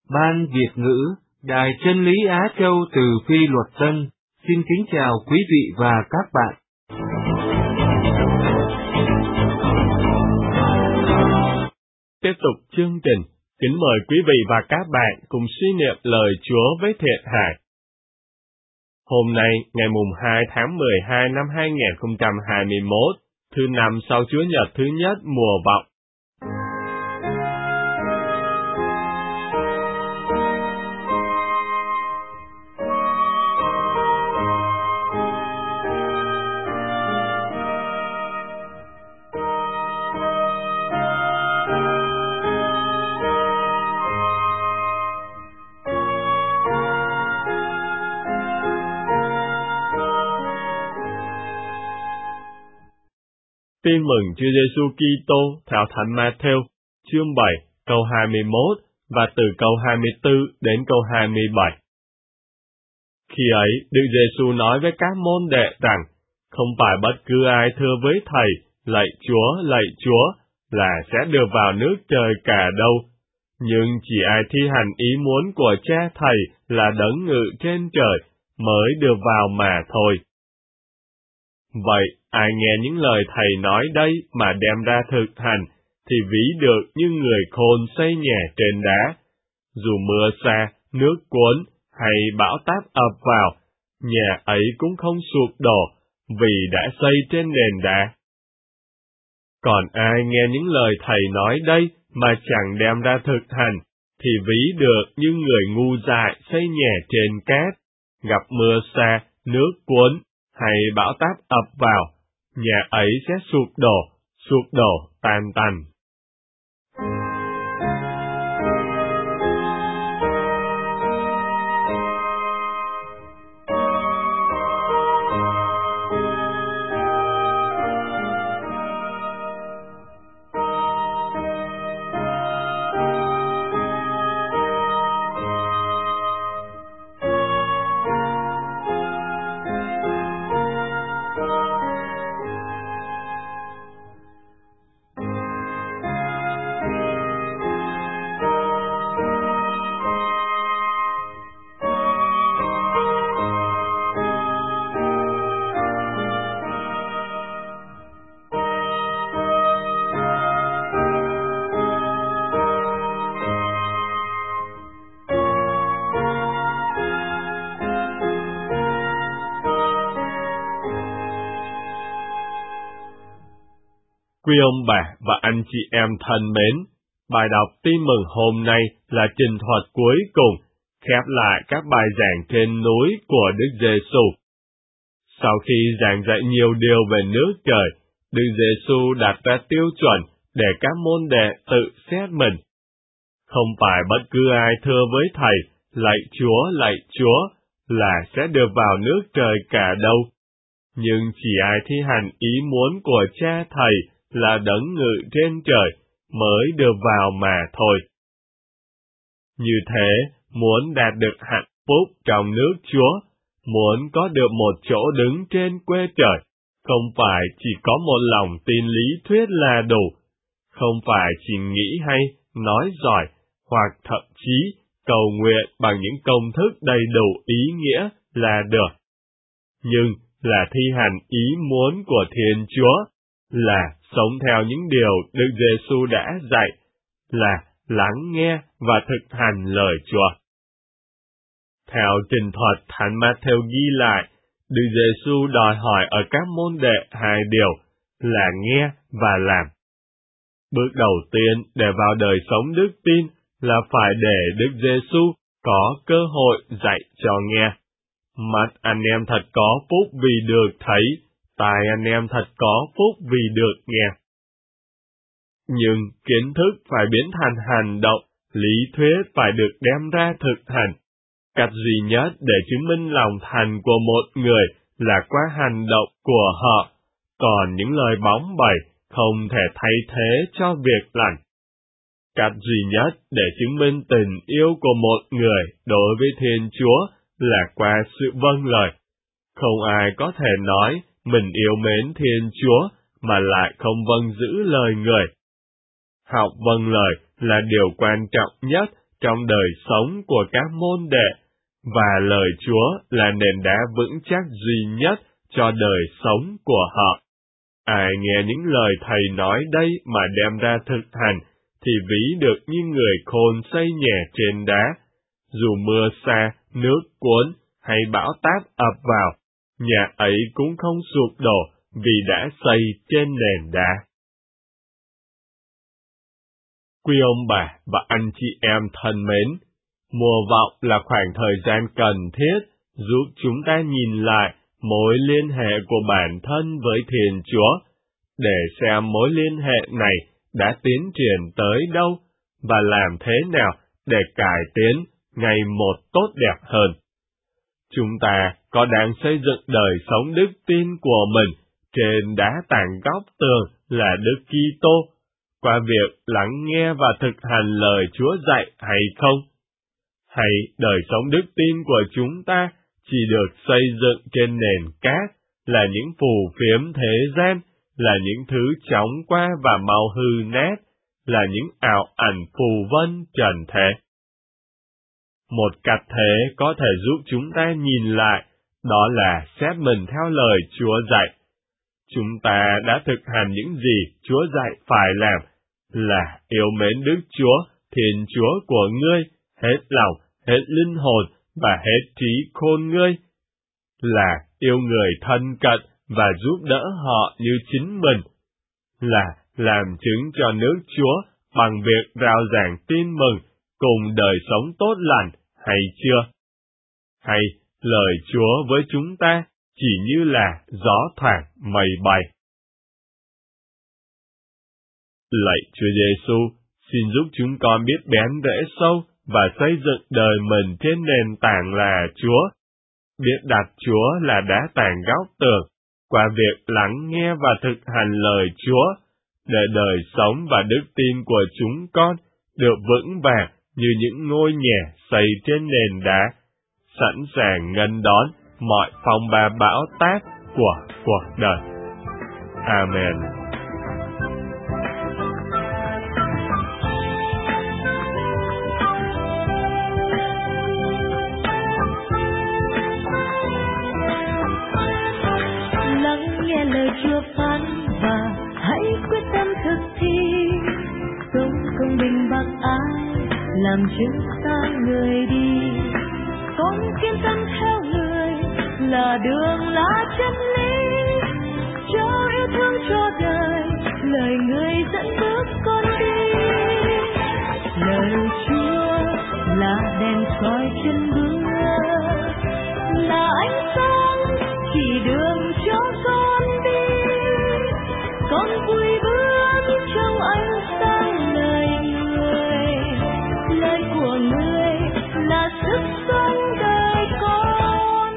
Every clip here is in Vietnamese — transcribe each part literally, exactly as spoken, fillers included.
Ban Việt ngữ, Đài Chân lý Á Châu từ Phi Luật Tân, xin kính chào quý vị và các bạn. Tiếp tục chương trình, kính mời quý vị và các bạn cùng suy niệm lời Chúa với Thiện Hải. Hôm nay, ngày mùng hai tháng mười hai năm hai nghìn không trăm hai mươi mốt, thứ năm sau Chúa Nhật thứ nhất mùa Vọng. Tin mừng Chúa Giêsu Kitô theo Thánh Ma-thêu, chương bảy, câu hai mươi mốt và từ câu hai mươi tư đến câu hai mươi bảy. Khi ấy, Đức Giêsu nói với các môn đệ rằng, không phải bất cứ ai thưa với Thầy, lạy Chúa, lạy Chúa, là sẽ được vào nước trời cả đâu, nhưng chỉ ai thi hành ý muốn của Cha Thầy là đấng ngự trên trời, mới được vào mà thôi. Vậy, ai nghe những lời Thầy nói đây mà đem ra thực hành, thì ví được như người khôn xây nhà trên đá. Dù mưa sa, nước cuốn, hay bão táp ập vào, nhà ấy cũng không sụp đổ, vì đã xây trên nền đá. Còn ai nghe những lời Thầy nói đây mà chẳng đem ra thực hành, thì ví được như người ngu dại xây nhà trên cát, gặp mưa sa, nước cuốn, hay bão táp ập vào, nhà ấy sẽ sụp đổ, sụp đổ tan tành. Quý ông bà và anh chị em thân mến, bài đọc tin mừng hôm nay là trình thuật cuối cùng, khép lại các bài giảng trên núi của Đức Giêsu. Sau khi giảng dạy nhiều điều về nước trời, Đức Giêsu đặt ra tiêu chuẩn để các môn đệ tự xét mình. Không phải bất cứ ai thưa với Thầy, lạy Chúa, lạy Chúa, là sẽ được vào nước trời cả đâu, nhưng chỉ ai thi hành ý muốn của Cha Thầy là đấng ngự trên trời, mới được vào mà thôi. Như thế, muốn đạt được hạnh phúc trong nước Chúa, muốn có được một chỗ đứng trên quê trời, không phải chỉ có một lòng tin lý thuyết là đủ, không phải chỉ nghĩ hay, nói giỏi, hoặc thậm chí cầu nguyện bằng những công thức đầy đủ ý nghĩa là được. Nhưng là thi hành ý muốn của Thiên Chúa, là sống theo những điều Đức Giêsu đã dạy, là lắng nghe và thực hành lời Chúa. Theo trình thuật Thánh Ma-thêu ghi lại, Đức Giêsu đòi hỏi ở các môn đệ hai điều là nghe và làm. Bước đầu tiên để vào đời sống đức tin là phải để Đức Giêsu có cơ hội dạy cho nghe. Mắt anh em thật có phúc vì được thấy, tai anh em thật có phúc vì được nghe. Nhưng kiến thức phải biến thành hành động, lý thuyết phải được đem ra thực hành. Cách duy nhất để chứng minh lòng thành của một người là qua hành động của họ, còn những lời bóng bẩy không thể thay thế cho việc lành. Cách duy nhất để chứng minh tình yêu của một người đối với Thiên Chúa là qua sự vâng lời. Không ai có thể nói mình yêu mến Thiên Chúa mà lại không vâng giữ lời người. Học vâng lời là điều quan trọng nhất trong đời sống của các môn đệ, và lời Chúa là nền đá vững chắc duy nhất cho đời sống của họ. Ai nghe những lời Thầy nói đây mà đem ra thực hành, thì ví được như người khôn xây nhà trên đá. Dù mưa xa, nước cuốn, hay bão táp ập vào, nhà ấy cũng không sụp đổ vì đã xây trên nền đá. Quý ông bà và anh chị em thân mến, mùa vọng là khoảng thời gian cần thiết giúp chúng ta nhìn lại mối liên hệ của bản thân với Thiên Chúa, để xem mối liên hệ này đã tiến triển tới đâu và làm thế nào để cải tiến ngày một tốt đẹp hơn. Chúng ta có đang xây dựng đời sống đức tin của mình trên đá tảng góc tường là Đức Kitô, qua việc lắng nghe và thực hành lời Chúa dạy hay không? Hay đời sống đức tin của chúng ta chỉ được xây dựng trên nền cát, là những phù phiếm thế gian, là những thứ chóng qua và mau hư nát, là những ảo ảnh phù vân trần thế? Một cách thế có thể giúp chúng ta nhìn lại, đó là xét mình theo lời Chúa dạy. Chúng ta đã thực hành những gì Chúa dạy phải làm, là yêu mến Đức Chúa, Thiên Chúa của ngươi, hết lòng, hết linh hồn và hết trí khôn ngươi, là yêu người thân cận và giúp đỡ họ như chính mình, là làm chứng cho nước Chúa bằng việc rao giảng tin mừng cùng đời sống tốt lành, hay chưa? Hay lời Chúa với chúng ta chỉ như là gió thoảng mây bay? Lạy Chúa Giêsu, xin giúp chúng con biết bén rễ sâu và xây dựng đời mình trên nền tảng là Chúa, biết đặt Chúa là đá tảng góc tường, qua việc lắng nghe và thực hành lời Chúa, để đời sống và đức tin của chúng con được vững vàng như những ngôi nhà xây trên nền đá, sẵn sàng nghênh đón mọi phong ba bão táp của cuộc đời. Amen. Lắng nghe lời Chúa phán và hãy quyết tâm thực thi, sống công bình bác ái, làm chứng xa người đi. Con kiên tâm theo người là đường là chân lý, cho yêu thương cho đời, lời người dẫn bước con đi. Lời Chúa là đèn soi chân bước, là ánh sáng chỉ đường cho con đi. Con vui bước trong ánh sáng lời người, lời của người là sức sống đời con.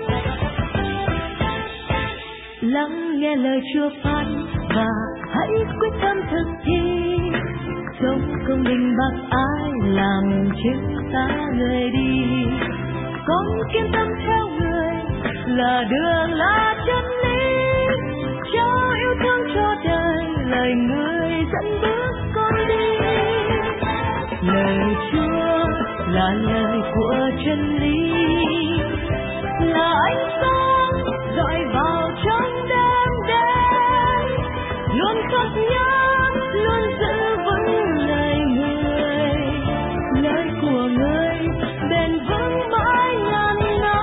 Lắng nghe lời Chúa phán và hãy quyết tâm thực thi, sống công bình bác ái, làm chứng xa người đi. Con kiên tâm theo người là đường là chân lý, cho yêu thương cho đời, lời người dẫn bước con đi. Lời Chúa là lời của chân lý, là ánh sáng dọi vào trong đêm đen, luôn khắc nhớ, luôn giữ vững lời người, lời của người bền vững mãi ngàn năm.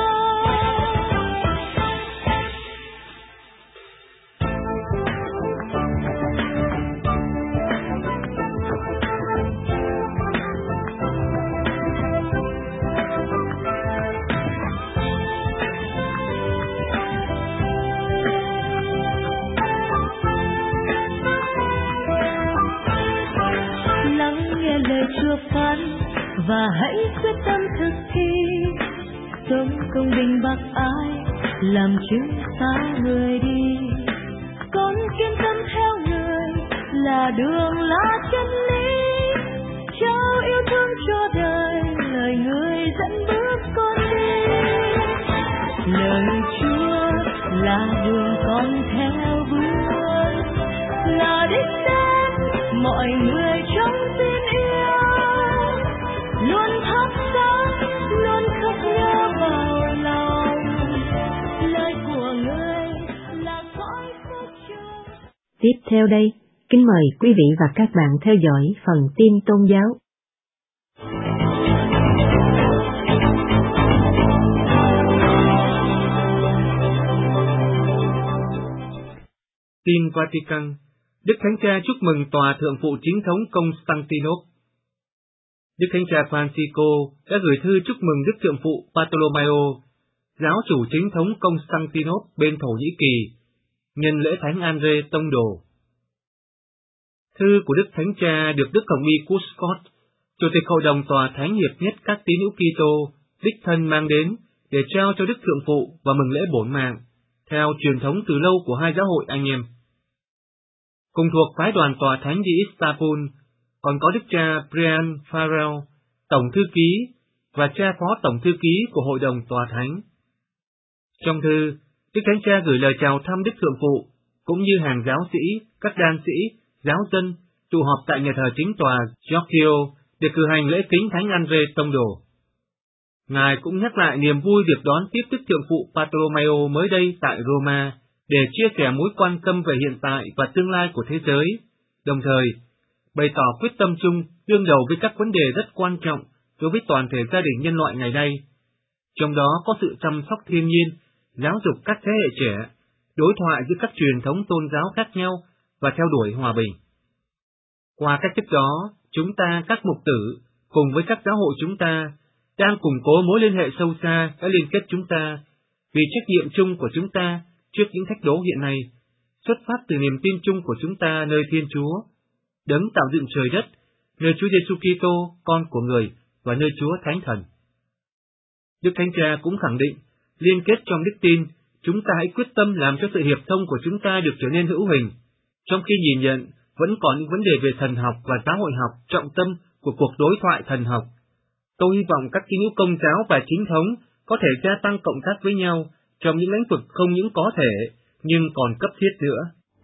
Lời Chúa phán và hãy quyết tâm thực thi, sống công bình bác ái, làm chứng xa người đi. Con kiên tâm theo người là đường là chân lý, trao yêu thương cho đời, lời người dẫn bước con đi. Lời Chúa là đường con theo bước, là đích đến mọi người trong tin yêu. luôn khắc nhớ vào lòng. Lời của người là cõi phúc chung. Tiếp theo đây, kính mời quý vị và các bạn theo dõi phần tin tôn giáo. Tin Vatican, Đức Thánh Cha chúc mừng Tòa Thượng phụ Chính thống Constantinople. Đức Thánh Cha Francisco đã gửi thư chúc mừng Đức Thượng phụ Bartolomeo, giáo chủ chính thống Constantinople bên Thổ Nhĩ Kỳ, nhân lễ Thánh Andre Tông Đồ. Thư của Đức Thánh Cha được Đức Hồng y Cuscot, Chủ tịch Hội đồng Tòa Thánh hiệp nhất các tín hữu Kitô, đích thân mang đến để trao cho Đức Thượng phụ và mừng lễ bổn mạng, theo truyền thống từ lâu của hai giáo hội anh em. Cùng thuộc phái đoàn Tòa Thánh đi Istanbul, còn có Đức cha Brian Farrell, Tổng Thư ký, và cha Phó Tổng Thư ký của Hội đồng Tòa Thánh. Trong thư, Đức Thánh Cha gửi lời chào thăm Đức Thượng phụ, cũng như hàng giáo sĩ, các đan sĩ, giáo dân, tụ họp tại nhà thờ chính tòa Giorgio để cử hành lễ kính Thánh Andre Tông Đồ. Ngài cũng nhắc lại niềm vui được đón tiếp Đức Thượng phụ Bartolomeo mới đây tại Roma, để chia sẻ mối quan tâm về hiện tại và tương lai của thế giới, đồng thời bày tỏ quyết tâm chung đương đầu với các vấn đề rất quan trọng đối với toàn thể gia đình nhân loại ngày nay, trong đó có sự chăm sóc thiên nhiên, giáo dục các thế hệ trẻ, đối thoại giữa các truyền thống tôn giáo khác nhau và theo đuổi hòa bình. Qua cách thức đó, chúng ta, các mục tử, cùng với các giáo hội chúng ta, đang củng cố mối liên hệ sâu xa đã liên kết chúng ta, vì trách nhiệm chung của chúng ta trước những thách đố hiện nay, xuất phát từ niềm tin chung của chúng ta nơi Thiên Chúa, đấng tạo dựng trời đất, nơi Chúa Giêsu Kitô, con của người, và nơi Chúa Thánh Thần. Đức Thánh Cha cũng khẳng định, liên kết trong đức tin, chúng ta hãy quyết tâm làm cho sự hiệp thông của chúng ta được trở nên hữu hình, trong khi nhìn nhận vẫn còn những vấn đề về thần học và xã hội học trọng tâm của cuộc đối thoại thần học. Tôi hy vọng các tín hữu Công giáo và chính thống có thể gia tăng cộng tác với nhau trong những lĩnh vực không những có thể, nhưng còn cấp thiết nữa.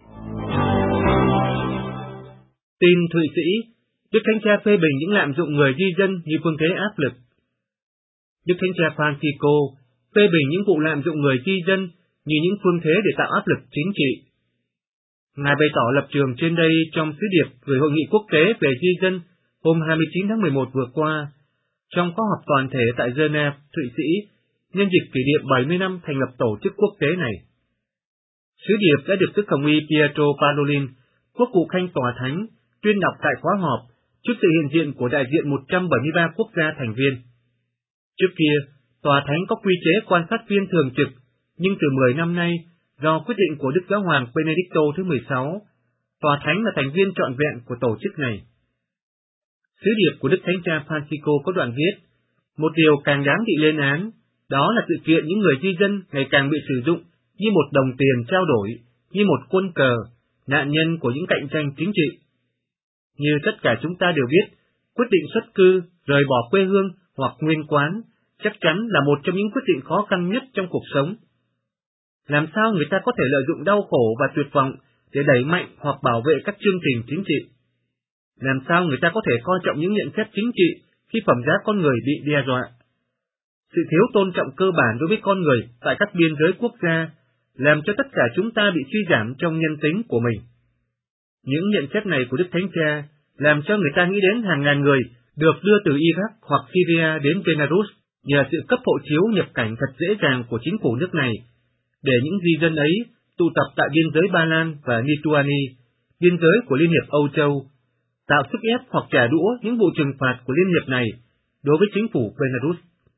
Tin Thụy Sĩ, Đức Thánh Cha phê bình những lạm dụng người di dân như phương thế áp lực. Đức Thánh Cha Francisco phê bình những vụ lạm dụng người di dân như những phương thế để tạo áp lực chính trị. Ngài bày tỏ lập trường trên đây trong sứ điệp gửi Hội nghị quốc tế về di dân hôm hai mươi chín tháng mười một vừa qua, trong khóa họp toàn thể tại Geneva, Thụy Sĩ, nhân dịp kỷ niệm bảy mươi năm thành lập tổ chức quốc tế này. Sứ điệp đã được Đức Hồng y Pietro Parolin, Quốc vụ Khanh Tòa Thánh, tuyên đọc tại khóa họp trước sự hiện diện của đại diện một trăm bảy mươi ba quốc gia thành viên. Trước kia, Tòa Thánh có quy chế quan sát viên thường trực, nhưng từ mười năm nay, do quyết định của Đức Giáo hoàng Benedicto thứ mười sáu, Tòa Thánh là thành viên trọn vẹn của tổ chức này. Sứ điệp của Đức Thánh Cha Francisco có đoạn viết, một điều càng đáng bị lên án, đó là sự kiện những người di dân ngày càng bị sử dụng như một đồng tiền trao đổi, như một quân cờ, nạn nhân của những cạnh tranh chính trị. Như tất cả chúng ta đều biết, quyết định xuất cư, rời bỏ quê hương hoặc nguyên quán chắc chắn là một trong những quyết định khó khăn nhất trong cuộc sống. Làm sao người ta có thể lợi dụng đau khổ và tuyệt vọng để đẩy mạnh hoặc bảo vệ các chương trình chính trị? Làm sao người ta có thể coi trọng những nhận xét chính trị khi phẩm giá con người bị đe dọa? Sự thiếu tôn trọng cơ bản đối với con người tại các biên giới quốc gia làm cho tất cả chúng ta bị suy giảm trong nhân tính của mình. Những nhận xét này của Đức Thánh Cha làm cho người ta nghĩ đến hàng ngàn người được đưa từ Iraq hoặc Syria đến Belarus nhờ sự cấp hộ chiếu nhập cảnh thật dễ dàng của chính phủ nước này, để những di dân ấy tụ tập tại biên giới Ba Lan và Lithuania, biên giới của Liên hiệp Âu Châu, tạo sức ép hoặc trả đũa những vụ trừng phạt của Liên hiệp này đối với chính phủ Belarus.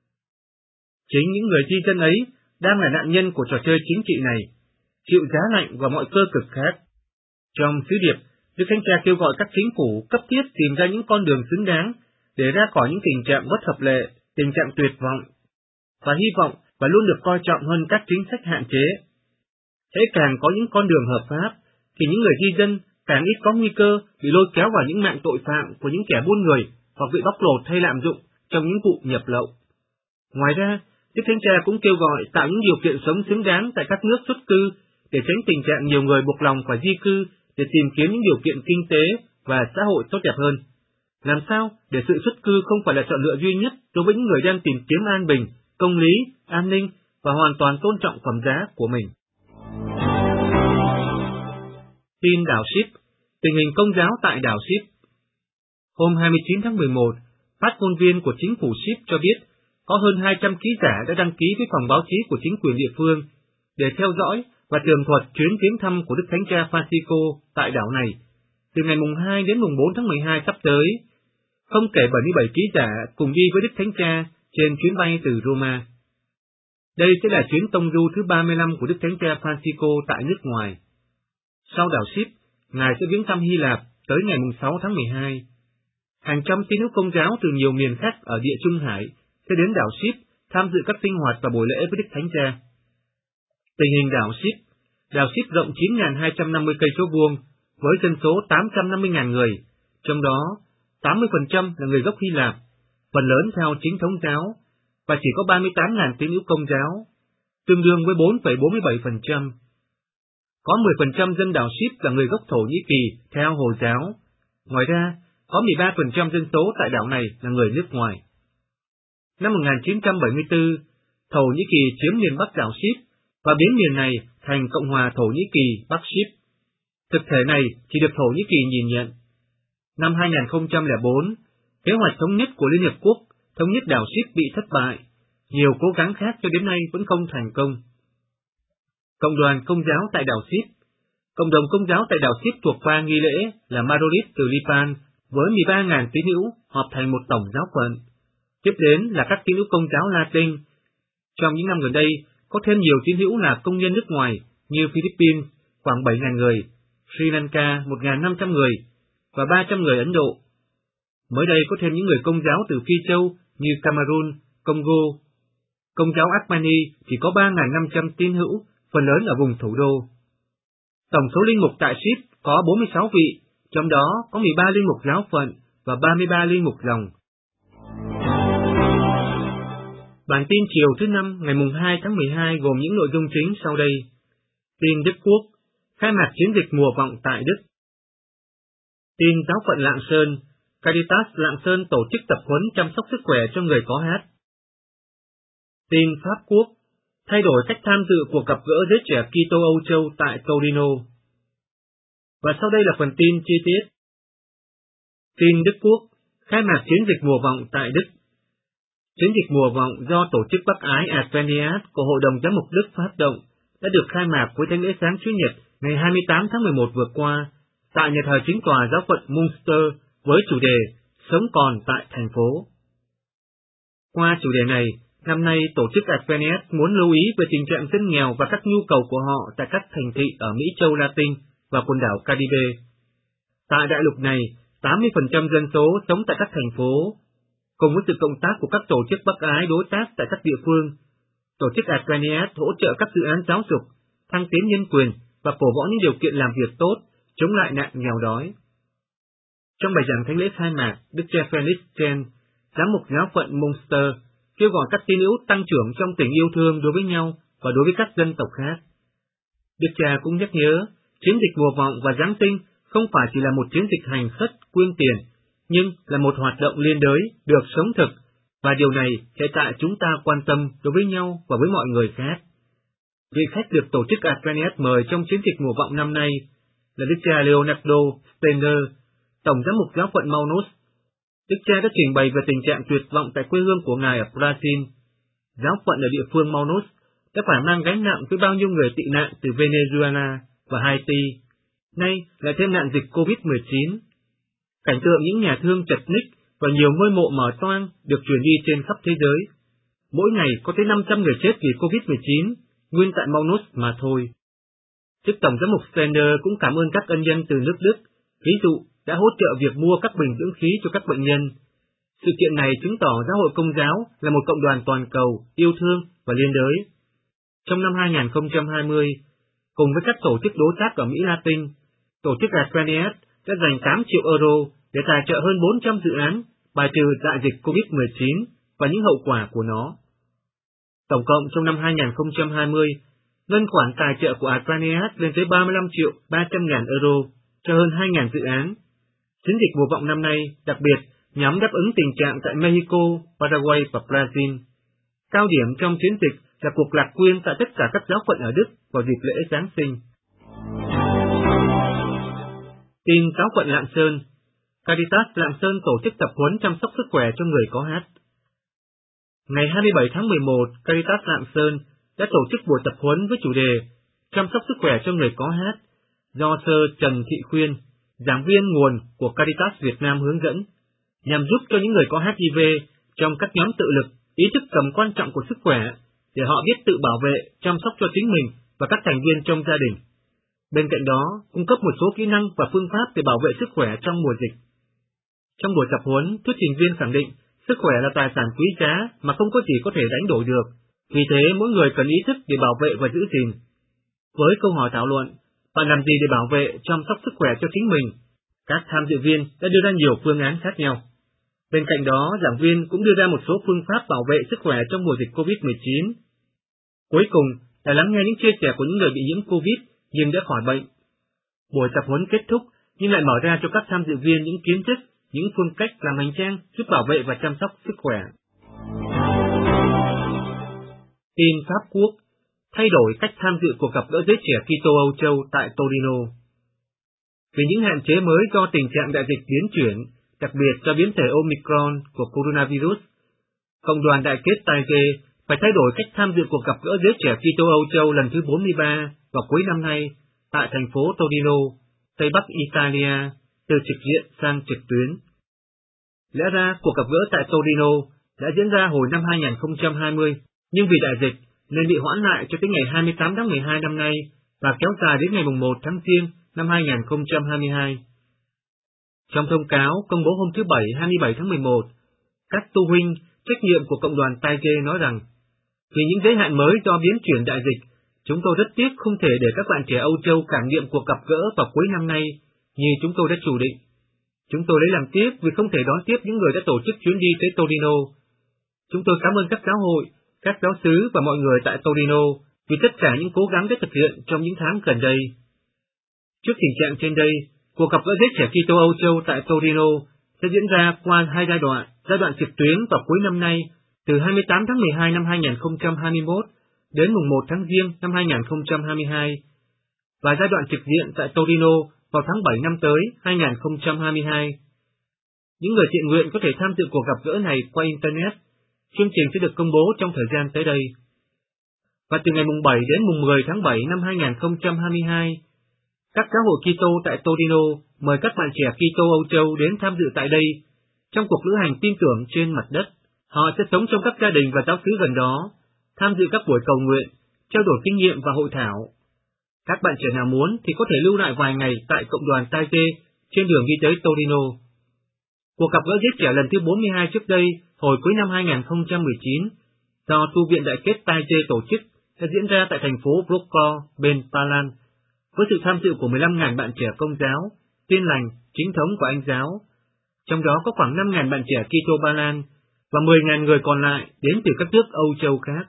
Chính những người di dân ấy đang là nạn nhân của trò chơi chính trị này, chịu giá lạnh và mọi cơ cực khác. Trong sứ điệp, Đức Thánh Cha kêu gọi các chính phủ cấp thiết tìm ra những con đường xứng đáng để ra khỏi những tình trạng bất hợp lệ, tình trạng tuyệt vọng, và hy vọng và luôn được coi trọng hơn các chính sách hạn chế. Hễ càng có những con đường hợp pháp, thì những người di dân càng ít có nguy cơ bị lôi kéo vào những mạng tội phạm của những kẻ buôn người hoặc bị bóc lột hay lạm dụng trong những vụ nhập lậu. Ngoài ra, Đức Thánh Cha cũng kêu gọi tạo những điều kiện sống xứng đáng tại các nước xuất cư để tránh tình trạng nhiều người buộc lòng phải di cư để tìm kiếm những điều kiện kinh tế và xã hội tốt đẹp hơn. Làm sao để sự xuất cư không phải là chọn lựa duy nhất đối với những người đang tìm kiếm an bình, công lý, an ninh và hoàn toàn tôn trọng phẩm giá của mình. Tin đảo Ship, tình hình Công giáo tại đảo Ship. Hôm hai mươi chín tháng mười một, phát ngôn viên của chính phủ Ship cho biết có hơn hai trăm ký giả đã đăng ký với phòng báo chí của chính quyền địa phương để theo dõi và tường thuật chuyến viếng thăm của Đức Thánh Cha Francisco tại đảo này từ ngày mùng hai đến mùng bốn tháng mười hai sắp tới, không kể bảy mươi bảy ký giả cùng đi với Đức Thánh Cha trên chuyến bay từ Roma. Đây sẽ là chuyến tông du thứ ba mươi lăm của Đức Thánh Cha Francisco tại nước ngoài. Sau đảo Ship, Ngài sẽ viếng thăm Hy Lạp tới ngày mùng sáu tháng mười hai. Hàng trăm tín hữu Công giáo từ nhiều miền khác ở Địa Trung Hải sẽ đến đảo Ship tham dự các sinh hoạt và buổi lễ với Đức Thánh Cha. Tình hình đảo Ship. Đảo Ship rộng chín nghìn hai trăm năm mươi cây số vuông với dân số tám trăm năm mươi nghìn người, trong đó tám mươi phần trăm là người gốc Hy Lạp, phần lớn theo chính thống giáo, và chỉ có ba mươi tám nghìn tín hữu Công giáo, tương đương với bốn phẩy bốn mươi bảy phần trăm. Có mười phần trăm dân đảo Ship là người gốc Thổ Nhĩ Kỳ theo Hồi giáo. Ngoài ra, có mười ba phần trăm dân số tại đảo này là người nước ngoài. Năm một nghìn chín trăm bảy mươi tư, Thổ Nhĩ Kỳ chiếm miền Bắc đảo Ship và biến miền này thành Cộng hòa Thổ Nhĩ Kỳ Bắc Ship. Thực thể này chỉ được Thổ Nhĩ Kỳ nhìn nhận. Năm hai nghìn không trăm lẻ bốn, kế hoạch thống nhất của Liên Hiệp Quốc thống nhất đảo Ship bị thất bại. Nhiều cố gắng khác cho đến nay vẫn không thành công. Cộng đoàn Công giáo tại đảo Ship. Cộng đồng Công giáo tại đảo Ship thuộc khoa nghi lễ là Maronit từ Lipan với mười ba nghìn tín hữu họp thành một tổng giáo phận. Tiếp đến là các tín hữu Công giáo Latin. Trong những năm gần đây, có thêm nhiều tín hữu là công nhân nước ngoài như Philippines khoảng bảy nghìn người, Sri Lanka một nghìn năm trăm người và ba trăm người Ấn Độ. Mới đây có thêm những người Công giáo từ Phi Châu như Cameroon, Congo. Công giáo Armani chỉ có ba nghìn năm trăm tín hữu, phần lớn ở vùng thủ đô. Tổng số linh mục tại Ship có bốn mươi sáu vị, trong đó có mười ba linh mục giáo phận và ba mươi ba linh mục dòng. Bản tin chiều thứ năm ngày mùng hai tháng mười hai gồm những nội dung chính sau đây. Tin Đức Quốc, khai mạc chiến dịch mùa vọng tại Đức. Tin giáo phận Lạng Sơn, Caritas Lạng Sơn tổ chức tập huấn chăm sóc sức khỏe cho người có hát. Tin Pháp Quốc, thay đổi cách tham dự cuộc gặp gỡ giới trẻ Kitô Âu Châu tại Torino. Và sau đây là phần tin chi tiết. Tin Đức Quốc, khai mạc chiến dịch mùa vọng tại Đức. Chiến dịch mùa vọng do Tổ chức Bác Ái Adveniat của Hội đồng Giám mục Đức phát động đã được khai mạc với thánh lễ sáng Chủ nhật ngày hai mươi tám tháng mười một vừa qua tại nhà thờ chính tòa giáo phận Munster với chủ đề Sống còn tại thành phố. Qua chủ đề này, năm nay Tổ chức Adveniat muốn lưu ý về tình trạng dân nghèo và các nhu cầu của họ tại các thành thị ở Mỹ Châu Latin và quần đảo Caribe. Tại đại lục này, tám mươi phần trăm dân số sống tại các thành phố. Cùng với sự cộng tác của các tổ chức Bác Ái đối tác tại các địa phương, Tổ chức Adveniat hỗ trợ các dự án giáo dục, thăng tiến nhân quyền và cổ võ những điều kiện làm việc tốt, chống lại nạn nghèo đói. Trong bài giảng thánh lễ khai mạc, Đức cha Felix Chen, giám mục giáo phận Munster, kêu gọi các tín hữu tăng trưởng trong tình yêu thương đối với nhau và đối với các dân tộc khác. Đức cha cũng nhắc nhớ, chiến dịch mùa vọng và Giáng sinh không phải chỉ là một chiến dịch hành khất quyên tiền, nhưng là một hoạt động liên đới được sống thực, và điều này hiện tại chúng ta quan tâm đối với nhau và với mọi người khác. Vị khách được tổ chức Adveniat mời trong chiến dịch mùa vọng năm nay là Đức cha Leonardo Steiner, tổng giám mục giáo phận Manaus. Đức cha đã trình bày về tình trạng tuyệt vọng tại quê hương của ngài ở Brazil. Giáo phận ở địa phương Manaus đã phải mang gánh nặng với bao nhiêu người tị nạn từ Venezuela và Haiti, nay lại thêm nạn dịch covid mười chín. Cảnh tượng những nhà thương chật ních và nhiều ngôi mộ mở toang được truyền đi trên khắp thế giới. Mỗi ngày có tới năm trăm người chết vì covid mười chín, nguyên tại Manaus mà thôi. Đức Tổng giám mục Steiner cũng cảm ơn các ân nhân từ nước Đức, ví dụ đã hỗ trợ việc mua các bình dưỡng khí cho các bệnh nhân. Sự kiện này chứng tỏ giáo hội Công giáo là một cộng đoàn toàn cầu, yêu thương và liên đới. Trong năm hai nghìn không trăm hai mươi, cùng với các tổ chức đối tác ở Mỹ Latin, tổ chức Adveniat đã dành tám triệu euro để tài trợ hơn bốn trăm dự án bài trừ đại dịch covid mười chín và những hậu quả của nó. Tổng cộng trong năm hai nghìn không trăm hai mươi, ngân khoản tài trợ của Adveniat lên tới ba mươi lăm triệu ba trăm ngàn euro cho hơn hai nghìn dự án. Chiến dịch mùa vọng năm nay đặc biệt nhằm đáp ứng tình trạng tại Mexico, Paraguay và Brazil. Cao điểm trong chiến dịch là cuộc lạc quyên tại tất cả các giáo phận ở Đức vào dịp lễ Giáng sinh. Tin giáo phận Lạng Sơn, Caritas Lạng Sơn tổ chức tập huấn chăm sóc sức khỏe cho người có hát. Ngày hai mươi bảy tháng mười một, Caritas Lạng Sơn đã tổ chức buổi tập huấn với chủ đề chăm sóc sức khỏe cho người có hát do Sơ Trần Thị Khuyên, giảng viên nguồn của Caritas Việt Nam hướng dẫn, nhằm giúp cho những người có hát i vê trong các nhóm tự lực ý thức tầm quan trọng của sức khỏe để họ biết tự bảo vệ, chăm sóc cho chính mình và các thành viên trong gia đình. Bên cạnh đó, cung cấp một số kỹ năng và phương pháp để bảo vệ sức khỏe trong mùa dịch. Trong buổi tập huấn, thuyết trình viên khẳng định sức khỏe là tài sản quý giá mà không có gì có thể đánh đổi được, vì thế mỗi người cần ý thức để bảo vệ và giữ gìn. Với câu hỏi thảo luận, bạn làm gì để bảo vệ, chăm sóc sức khỏe cho chính mình? Các tham dự viên đã đưa ra nhiều phương án khác nhau. Bên cạnh đó, giảng viên cũng đưa ra một số phương pháp bảo vệ sức khỏe trong mùa dịch covid mười chín. Cuối cùng là lắng nghe những chia sẻ của những người bị nhiễm Covid nhưng đã khỏi bệnh. Buổi tập huấn kết thúc nhưng lại mở ra cho các tham dự viên những kiến thức, những phương cách làm hành trang giúp bảo vệ và chăm sóc sức khỏe. Tin Pháp Quốc, thay đổi cách tham dự cuộc gặp gỡ giới trẻ Kitô Âu Châu tại Torino. Vì những hạn chế mới do tình trạng đại dịch biến chuyển, đặc biệt do biến thể Omicron của coronavirus, Cộng đoàn Đại kết Taizé phải thay đổi cách tham dự cuộc gặp gỡ giới trẻ Kitô Âu Châu lần thứ bốn mươi ba vào cuối năm nay tại thành phố Torino, Tây Bắc Italia, từ trực diện sang trực tuyến. Lẽ ra cuộc gặp gỡ tại Torino đã diễn ra hồi năm hai nghìn không trăm hai mươi, nhưng vì đại dịch nên bị hoãn lại cho tới ngày hai mươi tám tháng mười hai năm nay và kéo dài đến ngày mùng một tháng Giêng năm hai nghìn không trăm hai mươi hai. Trong thông cáo công bố hôm thứ Bảy hai mươi bảy tháng mười một, các tu huynh trách nhiệm của Cộng đoàn Taizé nói rằng vì những giới hạn mới do biến chuyển đại dịch, chúng tôi rất tiếc không thể để các bạn trẻ Âu Châu cảm nghiệm cuộc gặp gỡ vào cuối năm nay như chúng tôi đã chủ định. Chúng tôi lấy làm tiếc vì không thể đón tiếp những người đã tổ chức chuyến đi tới Torino. Chúng tôi cảm ơn các giáo hội, các giáo xứ và mọi người tại Torino vì tất cả những cố gắng đã thực hiện trong những tháng gần đây. Trước tình trạng trên đây, cuộc gặp gỡ giới trẻ Kitô Âu Châu tại Torino sẽ diễn ra qua hai giai đoạn, giai đoạn trực tuyến vào cuối năm nay, từ hai mươi tám tháng mười hai năm hai nghìn không trăm hai mươi mốt đến mùng một tháng Giêng năm hai nghìn không trăm hai mươi hai, và giai đoạn trực diện tại Torino vào tháng bảy năm tới hai nghìn không trăm hai mươi hai. Những người thiện nguyện có thể tham dự cuộc gặp gỡ này qua Internet. Chương trình sẽ được công bố trong thời gian tới đây. Và từ ngày mùng bảy đến mùng mười tháng bảy năm hai nghìn không trăm hai mươi hai, các giáo hội Kitô tại Torino mời các bạn trẻ Kitô Âu Châu đến tham dự tại đây trong cuộc lữ hành tin tưởng trên mặt đất. Họ sẽ sống trong các gia đình và giáo xứ gần đó, tham dự các buổi cầu nguyện, trao đổi kinh nghiệm và hội thảo. Các bạn trẻ nào muốn thì có thể lưu lại vài ngày tại Cộng đoàn Taizé trên đường đi tới Torino. Cuộc gặp gỡ giới trẻ lần thứ bốn mươi hai trước đây, hồi cuối năm hai nghìn không trăm mười chín, do tu viện Đại kết Taizé tổ chức, đã diễn ra tại thành phố Wrocław, bên Ba Lan, với sự tham dự của mười lăm nghìn bạn trẻ Công giáo, Tin lành, chính thống của Anh giáo. Trong đó có khoảng năm nghìn bạn trẻ Kitô Ba Lan và mười nghìn người còn lại đến từ các nước Âu Châu khác.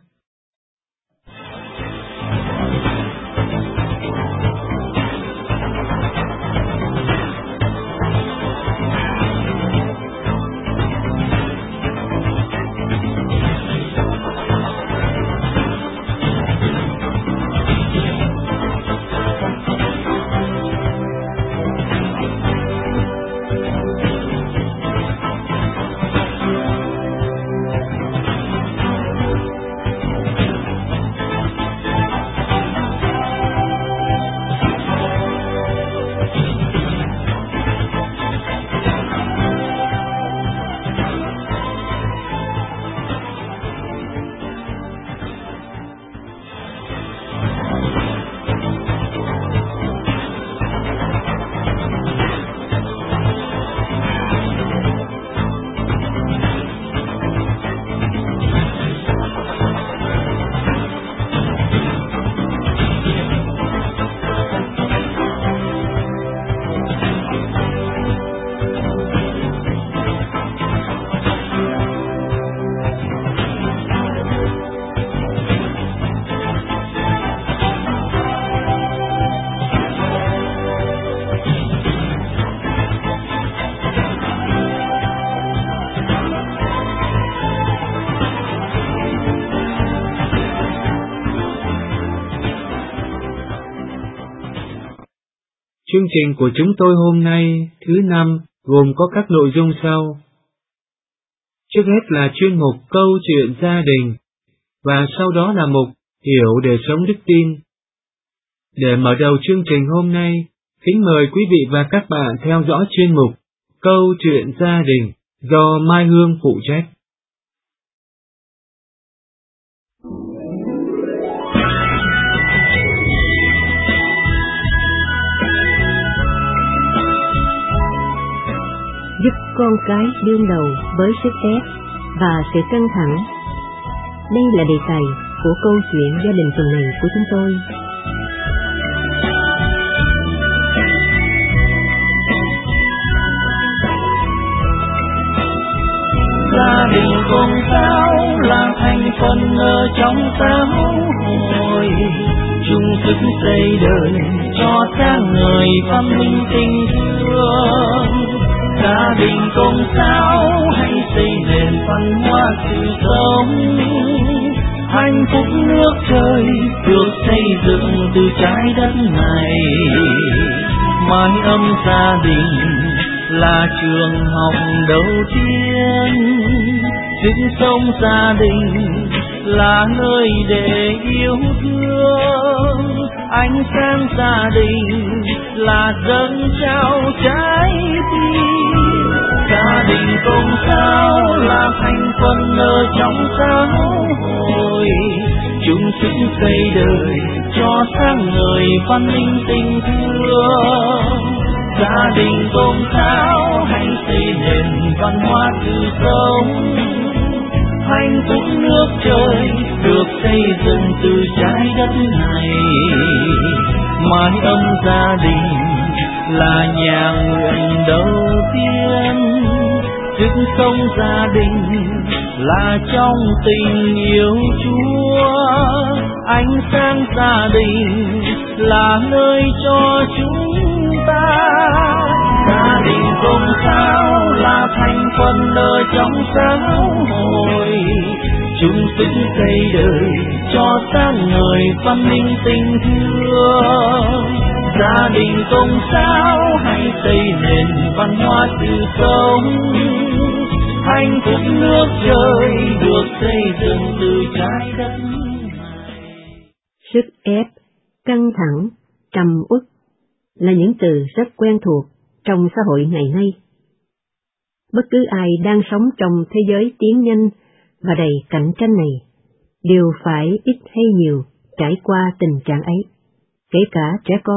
Chương trình của chúng tôi hôm nay, thứ năm, gồm có các nội dung sau. Trước hết là chuyên mục Câu chuyện gia đình, và sau đó là mục Hiểu để sống đức tin. Để mở đầu chương trình hôm nay, kính mời quý vị và các bạn theo dõi chuyên mục Câu chuyện gia đình do Mai Hương phụ trách. Giúp con cái đương đầu với sức ép và sự căng thẳng. Đây là đề tài của câu chuyện gia đình tuần này của chúng tôi. Gia đình con sao là thành phần ở trong xã hội, chung sức xây đời cho sáng ngời văn minh tình thương. Gia đình công sao hãy xây nền văn hóa sự sống, hạnh phúc nước trời được xây dựng từ trái đất này. Mái ấm gia đình là trường học đầu tiên, sức sống gia đình là nơi để yêu thương. Ánh sáng gia đình là dâng trao trái tim. Gia đình công sao là thành phần ở trong xã hội, chung sức xây đời cho sáng ngời văn minh tình thương. Gia đình công sao hãy xây nền văn hóa tự sống, hạnh phúc nước trời được xây dựng từ trái đất này. Mái ấm gia đình là nhà nguyện đầu tiên, sức sống gia đình là trong tình yêu Chúa. Ánh sáng gia đình là nơi cho chúng ta. Gia đình công sao là thành phần ở trong xã hội, chung sức xây đời cho sáng ngời văn minh tình thương. Gia đình công sao hãy xây nền văn hóa tự sống, hạnh phúc nước trời được xây dựng từ trái đất này. Sức ép, căng thẳng, trầm uất là những từ rất quen thuộc trong xã hội ngày nay. Bất cứ ai đang sống trong thế giới tiến nhanh và đầy cạnh tranh này đều phải ít hay nhiều trải qua tình trạng ấy, kể cả trẻ con.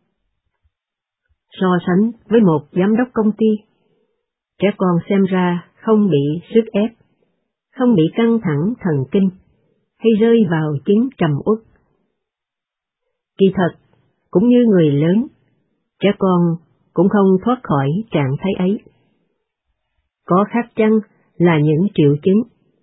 So sánh với một giám đốc công ty, trẻ con xem ra không bị sức ép, không bị căng thẳng thần kinh hay rơi vào chứng trầm uất. Kỳ thật, cũng như người lớn, trẻ con cũng không thoát khỏi trạng thái ấy. Có khác chăng là những triệu chứng.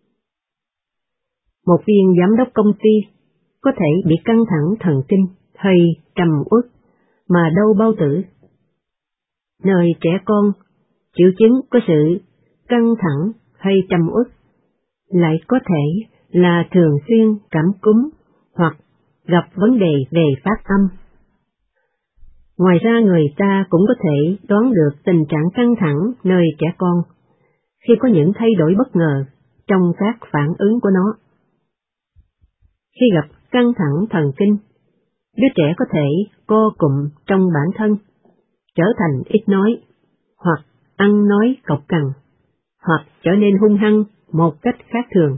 Một viên giám đốc công ty có thể bị căng thẳng thần kinh hay trầm uất mà đâu bao tử. Nơi trẻ con, triệu chứng có sự căng thẳng hay trầm uất lại có thể là thường xuyên cảm cúm hoặc gặp vấn đề về phát âm. Ngoài ra người ta cũng có thể đoán được tình trạng căng thẳng nơi trẻ con khi có những thay đổi bất ngờ trong các phản ứng của nó. Khi gặp căng thẳng thần kinh, đứa trẻ có thể co cụm trong bản thân, trở thành ít nói, hoặc ăn nói cộc cằn, hoặc trở nên hung hăng một cách khác thường.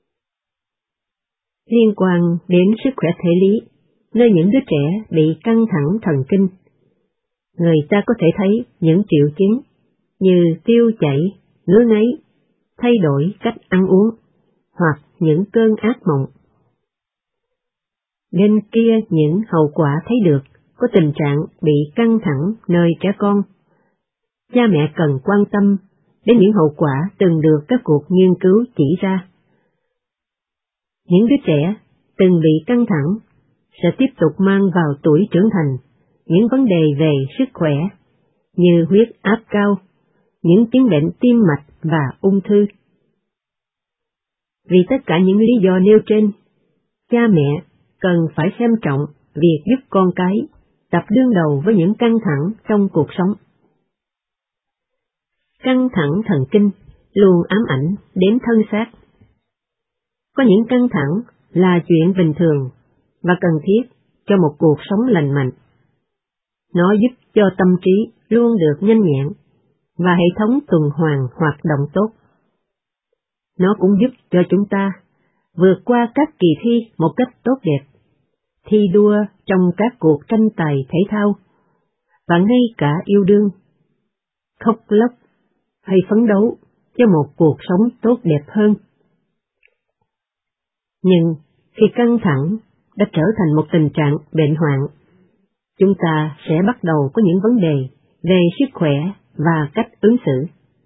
Liên quan đến sức khỏe thể lý, nơi những đứa trẻ bị căng thẳng thần kinh, người ta có thể thấy những triệu chứng như tiêu chảy, ngứa ngáy, thay đổi cách ăn uống, hoặc những cơn ác mộng. Bên kia những hậu quả thấy được có tình trạng bị căng thẳng nơi trẻ con. Cha mẹ cần quan tâm đến những hậu quả từng được các cuộc nghiên cứu chỉ ra. Những đứa trẻ từng bị căng thẳng sẽ tiếp tục mang vào tuổi trưởng thành những vấn đề về sức khỏe như huyết áp cao, những chứng bệnh tim mạch và ung thư. Vì tất cả những lý do nêu trên, cha mẹ cần phải xem trọng việc giúp con cái tập đương đầu với những căng thẳng trong cuộc sống. Căng thẳng thần kinh luôn ám ảnh đến thân xác. Có những căng thẳng là chuyện bình thường và cần thiết cho một cuộc sống lành mạnh. Nó giúp cho tâm trí luôn được nhanh nhẹn và hệ thống tuần hoàn hoạt động tốt. Nó cũng giúp cho chúng ta vượt qua các kỳ thi một cách tốt đẹp, thi đua trong các cuộc tranh tài thể thao, và ngay cả yêu đương, khóc lóc hay phấn đấu cho một cuộc sống tốt đẹp hơn. Nhưng khi căng thẳng đã trở thành một tình trạng bệnh hoạn, chúng ta sẽ bắt đầu có những vấn đề về sức khỏe và cách ứng xử.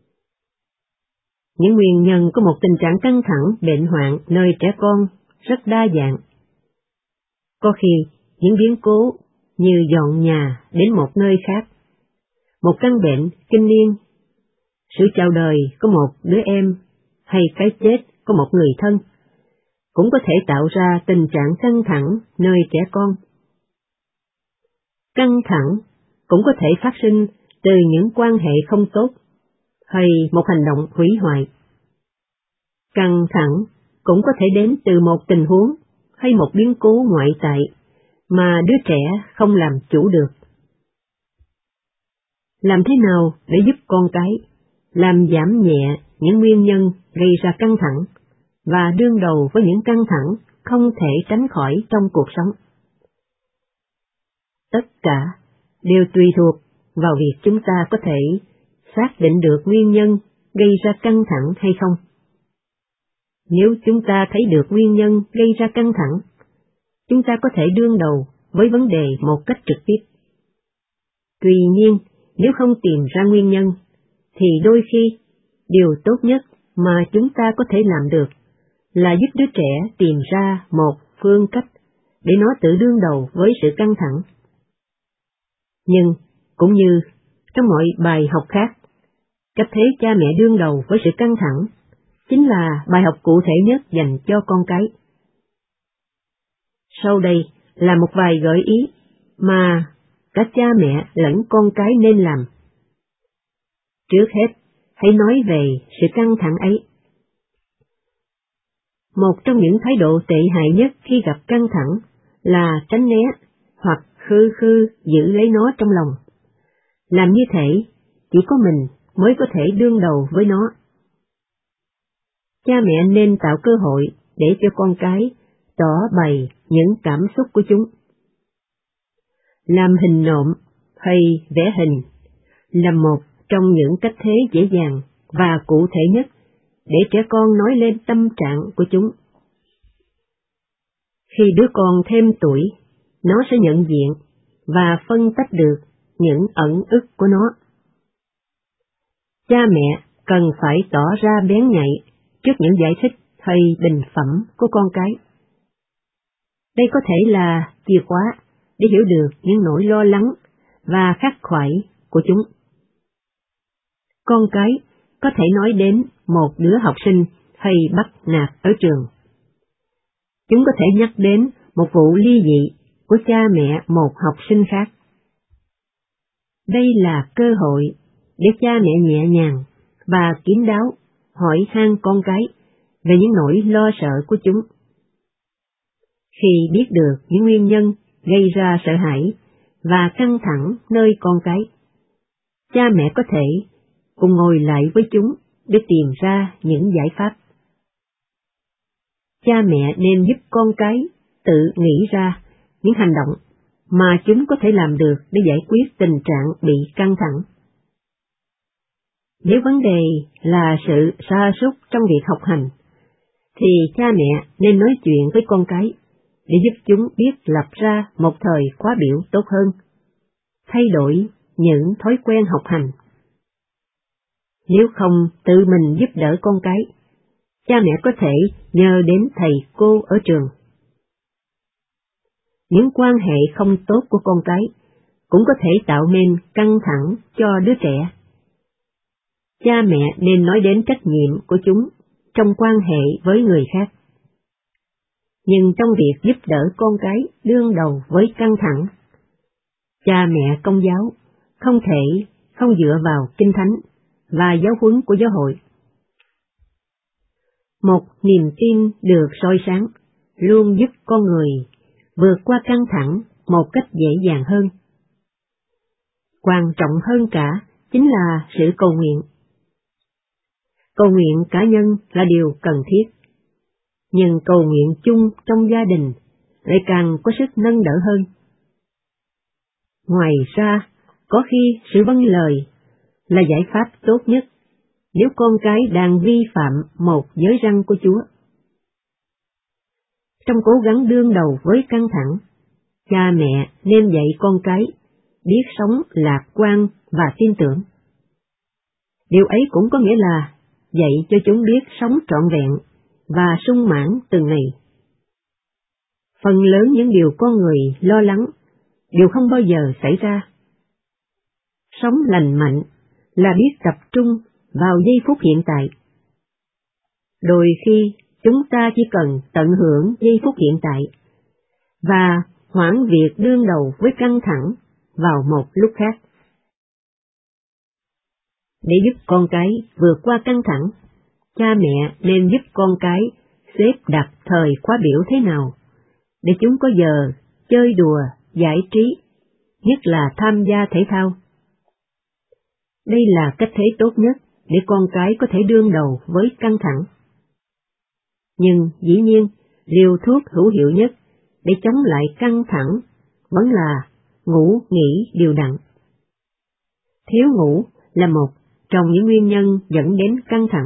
Những nguyên nhân của một tình trạng căng thẳng bệnh hoạn nơi trẻ con rất đa dạng. Có khi những biến cố như dọn nhà đến một nơi khác, một căn bệnh kinh niên, sự chào đời của một đứa em hay cái chết của một người thân cũng có thể tạo ra tình trạng căng thẳng nơi trẻ con. Căng thẳng cũng có thể phát sinh từ những quan hệ không tốt hay một hành động hủy hoại. Căng thẳng cũng có thể đến từ một tình huống hay một biến cố ngoại tại mà đứa trẻ không làm chủ được. Làm thế nào để giúp con cái làm giảm nhẹ những nguyên nhân gây ra căng thẳng và đương đầu với những căng thẳng không thể tránh khỏi trong cuộc sống? Tất cả đều tùy thuộc vào việc chúng ta có thể xác định được nguyên nhân gây ra căng thẳng hay không. Nếu chúng ta thấy được nguyên nhân gây ra căng thẳng, chúng ta có thể đương đầu với vấn đề một cách trực tiếp. Tuy nhiên, nếu không tìm ra nguyên nhân, thì đôi khi điều tốt nhất mà chúng ta có thể làm được là giúp đứa trẻ tìm ra một phương cách để nó tự đương đầu với sự căng thẳng. Nhưng, cũng như trong mọi bài học khác, cách thế cha mẹ đương đầu với sự căng thẳng chính là bài học cụ thể nhất dành cho con cái. Sau đây là một vài gợi ý mà cả cha mẹ lẫn con cái nên làm. Trước hết, hãy nói về sự căng thẳng ấy. Một trong những thái độ tệ hại nhất khi gặp căng thẳng là tránh né hoặc khư khư giữ lấy nó trong lòng. Làm như thế, chỉ có mình mới có thể đương đầu với nó. Cha mẹ nên tạo cơ hội để cho con cái tỏ bày những cảm xúc của chúng. Làm hình nộm hay vẽ hình là một trong những cách thế dễ dàng và cụ thể nhất để trẻ con nói lên tâm trạng của chúng. Khi đứa con thêm tuổi, nó sẽ nhận diện và phân tách được những ẩn ức của nó. Cha mẹ cần phải tỏ ra bén nhạy trước những giải thích hay bình phẩm của con cái. Đây có thể là chìa khóa để hiểu được những nỗi lo lắng và khắc khoải của chúng. Con cái có thể nói đến một đứa học sinh hay bắt nạt ở trường. Chúng có thể nhắc đến một vụ ly dị của cha mẹ một học sinh khác. Đây là cơ hội để cha mẹ nhẹ nhàng và kín đáo hỏi han con cái về những nỗi lo sợ của chúng. Khi biết được những nguyên nhân gây ra sợ hãi và căng thẳng nơi con cái, cha mẹ có thể cùng ngồi lại với chúng để tìm ra những giải pháp. Cha mẹ nên giúp con cái tự nghĩ ra những hành động mà chúng có thể làm được để giải quyết tình trạng bị căng thẳng. Nếu vấn đề là sự sa sút trong việc học hành, thì cha mẹ nên nói chuyện với con cái để giúp chúng biết lập ra một thời khóa biểu tốt hơn, thay đổi những thói quen học hành. Nếu không tự mình giúp đỡ con cái, cha mẹ có thể nhờ đến thầy cô ở trường. Những quan hệ không tốt của con cái cũng có thể tạo nên căng thẳng cho đứa trẻ. Cha mẹ nên nói đến trách nhiệm của chúng trong quan hệ với người khác. Nhưng trong việc giúp đỡ con cái đương đầu với căng thẳng, Cha mẹ Công giáo không thể không dựa vào Kinh Thánh và giáo huấn của giáo hội. Một niềm tin được soi sáng luôn giúp con người vượt qua căng thẳng một cách dễ dàng hơn. Quan trọng hơn cả chính là sự cầu nguyện. Cầu nguyện cá nhân là điều cần thiết, nhưng cầu nguyện chung trong gia đình lại càng có sức nâng đỡ hơn. Ngoài ra, có khi sự vâng lời là giải pháp tốt nhất nếu con cái đang vi phạm một giới răn của Chúa. Trong cố gắng đương đầu với căng thẳng, cha mẹ nên dạy con cái biết sống lạc quan và tin tưởng. Điều ấy cũng có nghĩa là dạy cho chúng biết sống trọn vẹn và sung mãn từng ngày. Phần lớn những điều con người lo lắng đều không bao giờ xảy ra. Sống lành mạnh là biết tập trung vào giây phút hiện tại. Đôi khi chúng ta chỉ cần tận hưởng giây phút hiện tại và hoãn việc đương đầu với căng thẳng vào một lúc khác. Để giúp con cái vượt qua căng thẳng, cha mẹ nên giúp con cái xếp đặt thời khóa biểu thế nào để chúng có giờ chơi đùa, giải trí, nhất là tham gia thể thao. Đây là cách thế tốt nhất để con cái có thể đương đầu với căng thẳng. Nhưng dĩ nhiên, liều thuốc hữu hiệu nhất để chống lại căng thẳng vẫn là ngủ nghỉ đều đặn. Thiếu ngủ là một trong những nguyên nhân dẫn đến căng thẳng.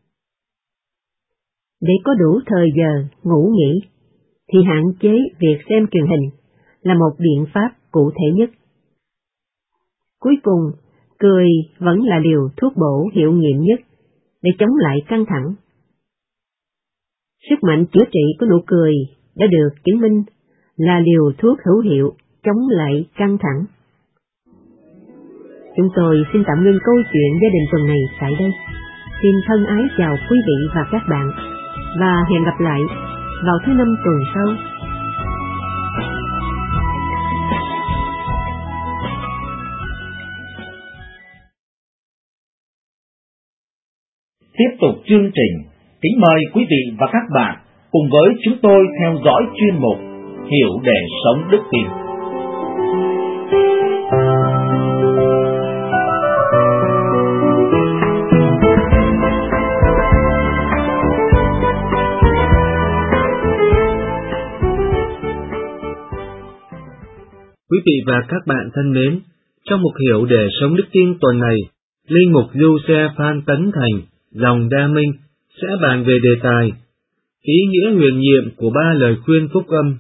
Để có đủ thời giờ ngủ nghỉ, thì hạn chế việc xem truyền hình là một biện pháp cụ thể nhất. Cuối cùng, cười vẫn là liều thuốc bổ hiệu nghiệm nhất để chống lại căng thẳng. Sức mạnh chữa trị của nụ cười đã được chứng minh là liều thuốc hữu hiệu chống lại căng thẳng. Chúng tôi xin tạm ngưng câu chuyện gia đình tuần này tại đây. Xin thân ái chào quý vị và các bạn, và hẹn gặp lại vào thứ năm tuần sau. Tiếp tục chương trình, kính mời quý vị và các bạn cùng với chúng tôi theo dõi chuyên mục Hiểu để sống đức tin. Quý vị và các bạn thân mến, trong mục Hiểu để sống đức tin tuần này, Linh mục Du Xe Phan Tấn Thành, dòng Đa Minh sẽ bàn về đề tài ý nghĩa huyền nhiệm của ba lời khuyên phúc âm.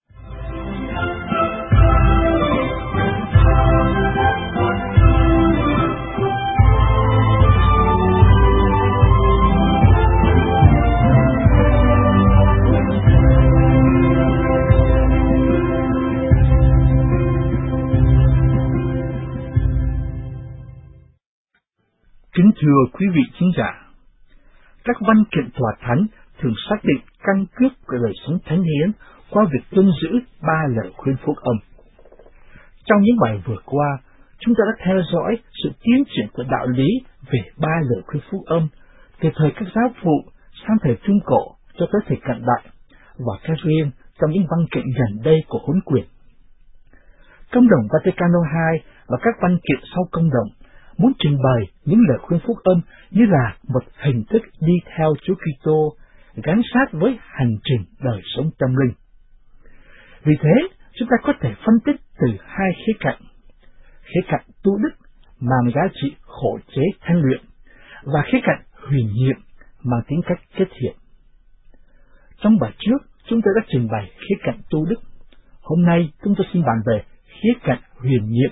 Kính thưa quý vị thính giả, các văn kiện tòa thánh thường xác định căn cước của đời sống thánh hiến qua việc tuân giữ ba lời khuyên phúc âm. Trong những bài vừa qua, chúng ta đã theo dõi sự tiến triển của đạo lý về ba lời khuyên phúc âm từ thời các giáo phụ sang thời Trung Cổ cho tới thời cận đại, và cái riêng trong những văn kiện gần đây của huấn quyền. Công đồng Vaticano hai và các văn kiện sau công đồng muốn trình bày những lời khuyên phúc âm như là một hình thức đi theo Chúa Kitô gắn sát với hành trình đời sống tâm linh. Vì thế, chúng ta có thể phân tích từ hai khía cạnh: khía cạnh tu đức mang giá trị khổ chế thanh luyện, và khía cạnh huyền nhiệm mang tính cách kết thiện. Trong bài trước, chúng tôi đã trình bày khía cạnh tu đức. Hôm nay, chúng tôi xin bàn về khía cạnh huyền nhiệm.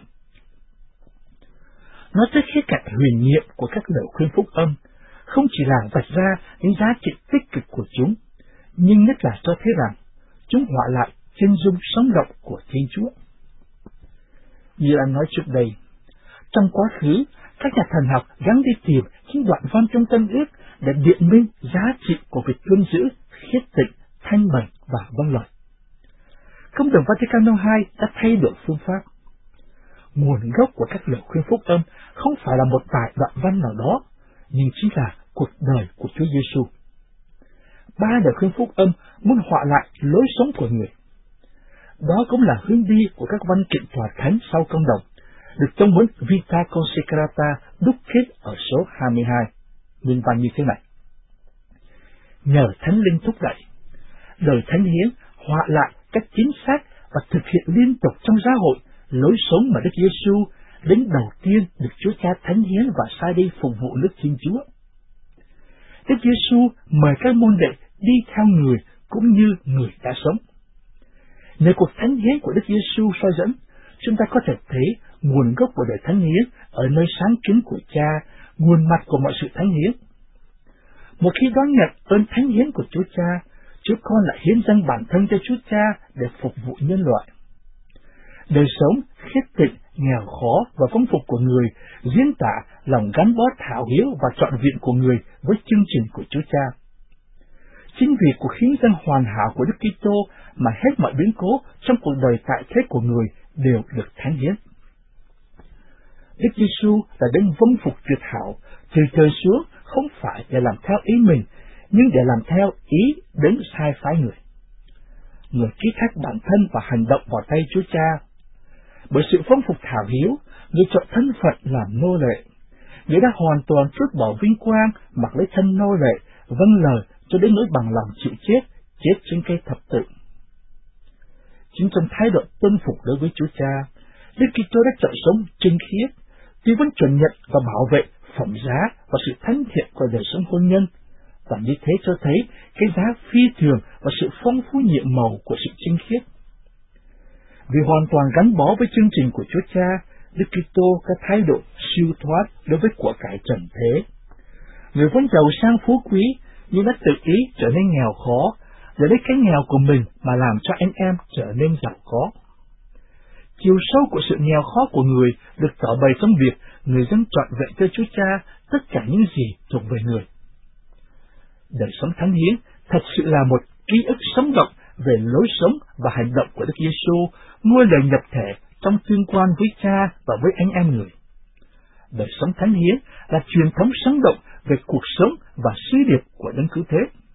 Nói tới khía cạnh huyền nhiệm của các lời khuyên phúc âm, không chỉ là vạch ra những giá trị tích cực của chúng, nhưng nhất là cho thấy rằng chúng họa lại chân dung sống động của Thiên Chúa. Như đã nói trước đây, trong quá khứ, các nhà thần học gắng đi tìm những đoạn văn trong Tân Ước để biện minh giá trị của việc tuân giữ khiết tịnh, thanh bẩn và vâng lời. Công đồng Vaticano hai đã thay đổi phương pháp. nguồn gốc của các lời khuyên phúc âm không phải là một vài đoạn văn nào đó, nhưng chính là cuộc đời của Chúa Giêsu. Ba lời khuyên phúc âm muốn họa lại lối sống của người. Đó cũng là hướng đi của các văn kiện tòa thánh sau công đồng, được trong cuốn Vita Consecrata đúc kết ở số hai mươi hai, nguyên văn như thế này. Nhờ Thánh Linh thúc đẩy, lời Thánh Hiến họa lại cách chính xác và thực hiện liên tục trong giáo hội lối sống mà Đức Giêsu đến đầu tiên được Chúa Cha thánh hiến và sai đi phục vụ nước Thiên Chúa. Đức Giêsu mời các môn đệ đi theo người cũng như người đã sống. Nhờ cuộc thánh hiến của Đức Giêsu soi dẫn, chúng ta có thể thấy nguồn gốc của đời thánh hiến ở nơi sáng kiến của Cha, nguồn mặt của mọi sự thánh hiến. Một khi đón nhận ơn thánh hiến của Chúa Cha, Chúa Con lại hiến dâng bản thân cho Chúa Cha để phục vụ nhân loại. Đời sống khiết tịnh, nghèo khó và phong phục của người diễn tả lòng gắn bó thảo hiếu và trọn vẹn của người với chương trình của Chúa Cha. Chính vì cuộc hiến dâng hoàn hảo của Đức Kitô mà hết mọi biến cố trong cuộc đời tại thế của người đều được thánh hiến. Đức Giêsu là đấng vâng phục tuyệt hảo, từ trời xuống không phải để làm theo ý mình, nhưng để làm theo ý đấng sai phái người. Người ký thác bản thân và hành động vào tay Chúa Cha. Bởi sự vâng phục thảo hiếu, người chọn thân phận làm nô lệ. Người đã hoàn toàn trút bỏ vinh quang, mặc lấy thân nô lệ, vâng lời cho đến nỗi bằng lòng chịu chết, chết trên cây thập tự. Chính trong thái độ tuân phục đối với Chúa Cha, Đức Kitô đã chọn sống trinh khiết, tuy vẫn chuẩn nhận và bảo vệ phẩm giá và sự thánh thiện của đời sống hôn nhân, và như thế cho thấy cái giá phi thường và sự phong phú nhiệm màu của sự trinh khiết. Vì hoàn toàn gắn bó với chương trình của Chúa Cha, Đức Kitô có thái độ siêu thoát đối với của cải trần thế. Người vốn giàu sang phú quý, nhưng đã tự ý trở nên nghèo khó, để lấy cái nghèo của mình mà làm cho anh em trở nên giàu có. Chiều sâu của sự nghèo khó của người được tỏ bày trong việc người dân trọn vẹn cho Chúa Cha tất cả những gì thuộc về người. Đời sống thánh hiến thật sự là một ký ức sống động về lối sống và hành động của Đức Giêsu, nuôi lời nhập thể trong tương quan với Cha và với anh em người. Đời sống thánh hiến là truyền thống sống động về cuộc sống và sứ điệp của đấng cứu thế.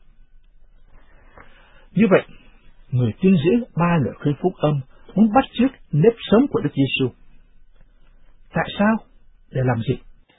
Như vậy, người tuyên giữ ba lời khuyên phúc âm muốn bắt chước nếp sống của Đức Giêsu. Tại sao? Để làm gì?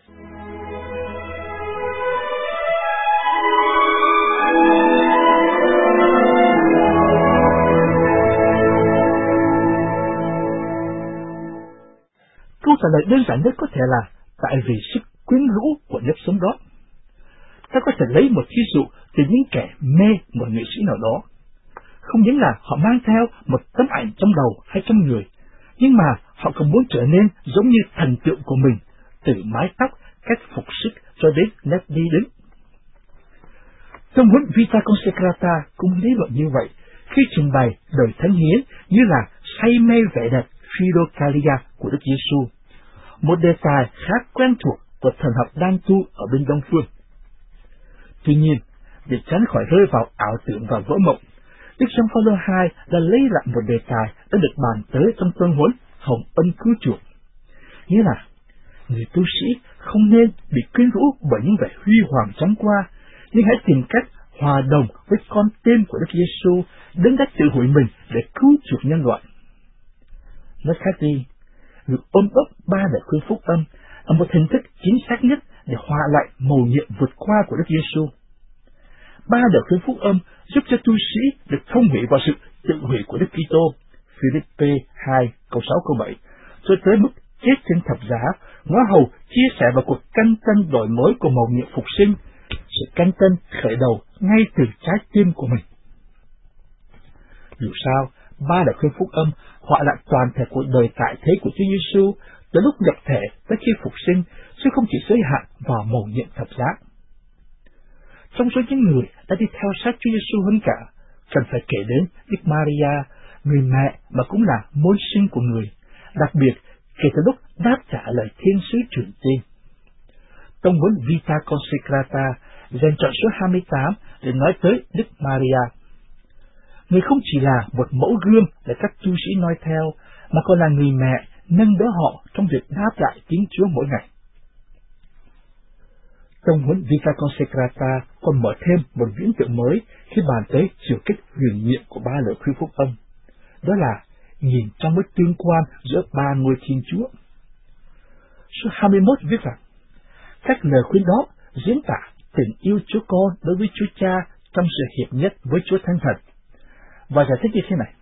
Câu trả lời đơn giản nhất có thể là tại vì sức quyến rũ của nếp sống đó. Ta có thể lấy một ví dụ từ những kẻ mê một nghệ sĩ nào đó. Không những là họ mang theo một tấm ảnh trong đầu hay trong người, nhưng mà họ còn muốn trở nên giống như thần tượng của mình, từ mái tóc, cách phục sức cho đến nét đi đứng. Trong cuốn Vita Consecrata cũng lý luận như vậy, khi trình bày đời thánh hiến như là say mê vẻ đẹp Philokalia của Đức Giêsu, một đề tài khá quen thuộc của thần học đan tu ở bên Đông Phương. Tuy nhiên, để tránh khỏi rơi vào ảo tưởng và vỡ mộng, Đức Giăng Phaolô đệ nhị đã lấy lại một đề tài đã được bàn tới trong tuân huấn hồng ân cứu chuộc. Nghĩa là, người tu sĩ không nên bị quyến rũ bởi những vẻ huy hoàng chóng qua, nhưng hãy tìm cách hòa đồng với con tên của Đức Giêsu đến đã tự hủy mình để cứu chuộc nhân loại. Nói khác đi, việc ôm ấp ba lời khuyên phúc âm là một hình thức chính xác nhất để hòa lại mầu nhiệm vượt qua của Đức Giêsu. Ba lời khuyên phúc âm giúp cho tu sĩ được thông hủy vào sự tự hủy của Đức Kitô, Philippe hai câu sáu câu bảy, cho tới mức chết trên thập giá, ngõ hầu chia sẻ vào cuộc canh tân đổi mới của mầu nhiệm phục sinh, sự canh tân khởi đầu ngay từ trái tim của mình. Dù sao, ba lời khuyên phúc âm họa lại toàn thể cuộc đời tại thế của Chúa Giêsu từ lúc nhập thể tới khi phục sinh, chứ không chỉ giới hạn vào mầu nhiệm thập giá. Trong số những người đã đi theo sát Chúa Giêsu hơn cả, cần phải kể đến Đức Maria, người mẹ mà cũng là mối sinh của người, đặc biệt kể từ lúc đáp trả lời thiên sứ truyền tin. Trong cuốn Vita Consecrata dành chọn số hai mươi tám để nói tới Đức Maria. Người không chỉ là một mẫu gương để các tu sĩ noi theo, mà còn là người mẹ, nâng đỡ họ trong việc đáp lại tiếng Chúa mỗi ngày. Tông huấn Vita Consecrata còn mở thêm một viễn tượng mới khi bàn tới chiều kích huyền nhiệm của ba lời khuyên phúc âm. Đó là nhìn trong mối tương quan giữa ba ngôi Thiên Chúa. Số hai mươi mốt viết rằng, các lời khuyên đó diễn tả tình yêu Chúa Con đối với Chúa Cha trong sự hiệp nhất với Chúa Thánh Thần. Và giải thích như thế này: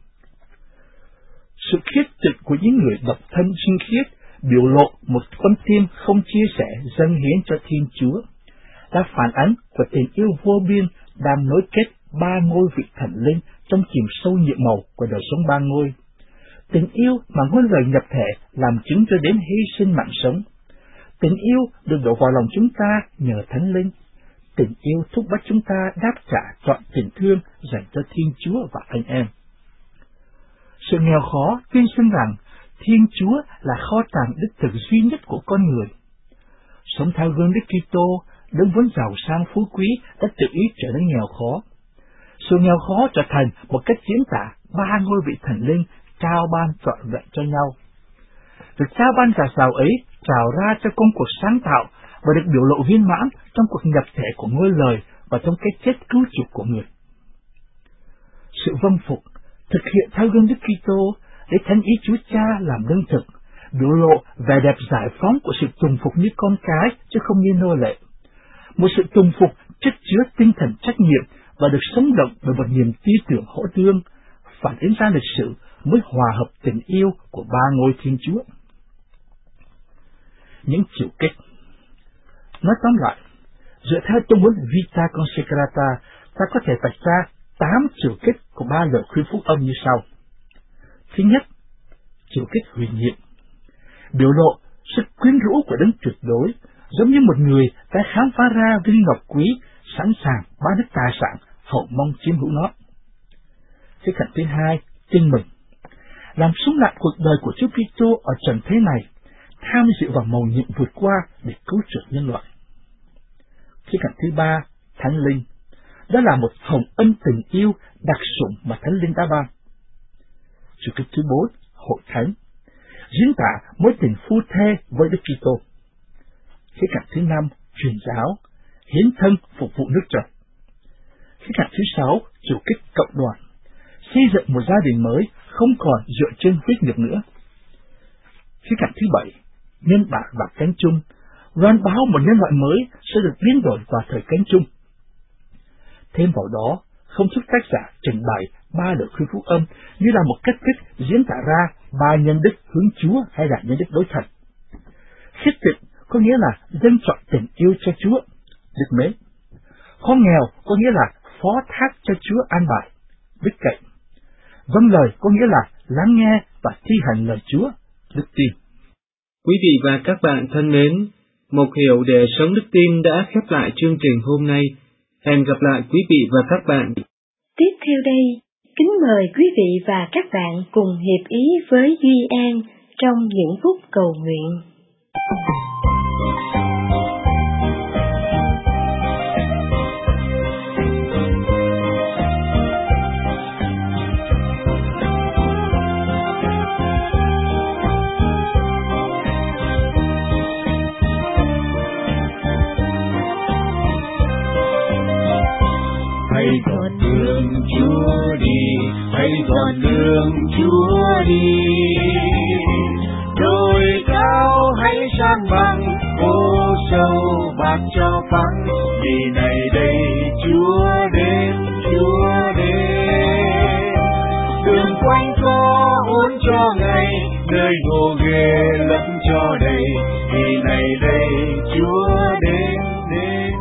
sự khiết tịnh của những người độc thân sinh khiết biểu lộ một con tim không chia sẻ dâng hiến cho Thiên Chúa, đã phản ánh của tình yêu vô biên đang nối kết ba ngôi vị thần linh trong chìm sâu nhiệm màu của đời sống ba ngôi. Tình yêu mà ngôi lời nhập thể làm chứng cho đến hy sinh mạng sống. Tình yêu được đổ vào lòng chúng ta nhờ Thánh Linh. Tình yêu thúc bắt chúng ta đáp trả trọn tình thương dành cho Thiên Chúa và anh em. Sự nghèo khó tuyên xưng rằng Thiên Chúa là kho tàng đích thực duy nhất của con người. Sống theo gương Đức Kitô, đấng vốn giàu sang phú quý đã tự ý trở nên nghèo khó. Sự nghèo khó trở thành một cách diễn tả ba ngôi vị thần linh trao ban trọn vẹn cho nhau. Việc trao ban cả giàu ấy trào ra cho công cuộc sáng tạo và được biểu lộ viên mãn trong cuộc nhập thể của ngôi lời và trong cái chết cứu chuộc của người. Sự vâng phục, thực hiện theo gương Đức Kitô để thánh ý Chúa Cha làm lương thực, biểu lộ vẻ đẹp giải phóng của sự tùng phục như con cái chứ không như nô lệ. Một sự tùng phục chất chứa tinh thần trách nhiệm và được sống động bởi một niềm tin tưởng hỗ tương, phản ánh ra lịch sử mới hòa hợp tình yêu của ba ngôi Thiên Chúa. Những chiều kích. Nói tóm lại, dựa theo tông huấn Vita Consecrata, ta có thể vạch ra tám chiều kích của ba lời khuyên phúc âm như sau. Thứ nhất, chiều kích huyền nhiệm, biểu lộ sức quyến rũ của đấng tuyệt đối, giống như một người đã khám phá ra viên ngọc quý, sẵn sàng bán hết tài sản, hậu mong chiếm hữu nó. Cái cạnh thứ hai, tin mừng, làm sống lại cuộc đời của Chúa Kitô ở trần thế này, tham dự vào mầu nhiệm vượt qua để cứu chuộc nhân loại. Cái cạnh thứ ba, Thánh Linh, đó là một hồng ân tình yêu đặc sủng mà Thánh Linh đã ban. Chủ kích thứ bốn, hội thánh, diễn tả mối tình phu thê với Đức Kitô. Khía cạnh thứ năm, truyền giáo, hiến thân phục vụ nước Trời. Khía cạnh thứ sáu, chủ kích cộng đoàn, xây dựng một gia đình mới không còn dựa trên huyết nhục nữa. Khía cạnh thứ bảy, nhân bản và cánh chung, loan báo một nhân loại mới sẽ được biến đổi vào thời cánh chung. Thêm vào đó, không giúp tác giả trình bày ba lời khuyên phúc âm như là một cách thức diễn tả ra ba nhân đức hướng Chúa hay là nhân đức đối thật. Khiết tịnh có nghĩa là dâng trọn tình yêu cho Chúa, đức mến. Khó nghèo có nghĩa là phó thác cho Chúa an bài, đức cậy. Vâng lời có nghĩa là lắng nghe và thi hành lời Chúa, đức tin. Quý vị và các bạn thân mến, Mục Hiểu để sống đức tin đã khép lại chương trình hôm nay. Hẹn gặp lại quý vị và các bạn. Tiếp theo đây, kính mời quý vị và các bạn cùng hiệp ý với Duy An trong những phút cầu nguyện. Hãy dọn đường Chúa đi, hãy dọn đường Chúa đi. Đồi cao hãy san bằng, hố sâu bạc cho phẳng. Vì này đây Chúa đến, Chúa đến. Đường quanh co uốn cho ngày, nơi ngô ghê lẫn cho đầy. Vì này đây Chúa đến, đến.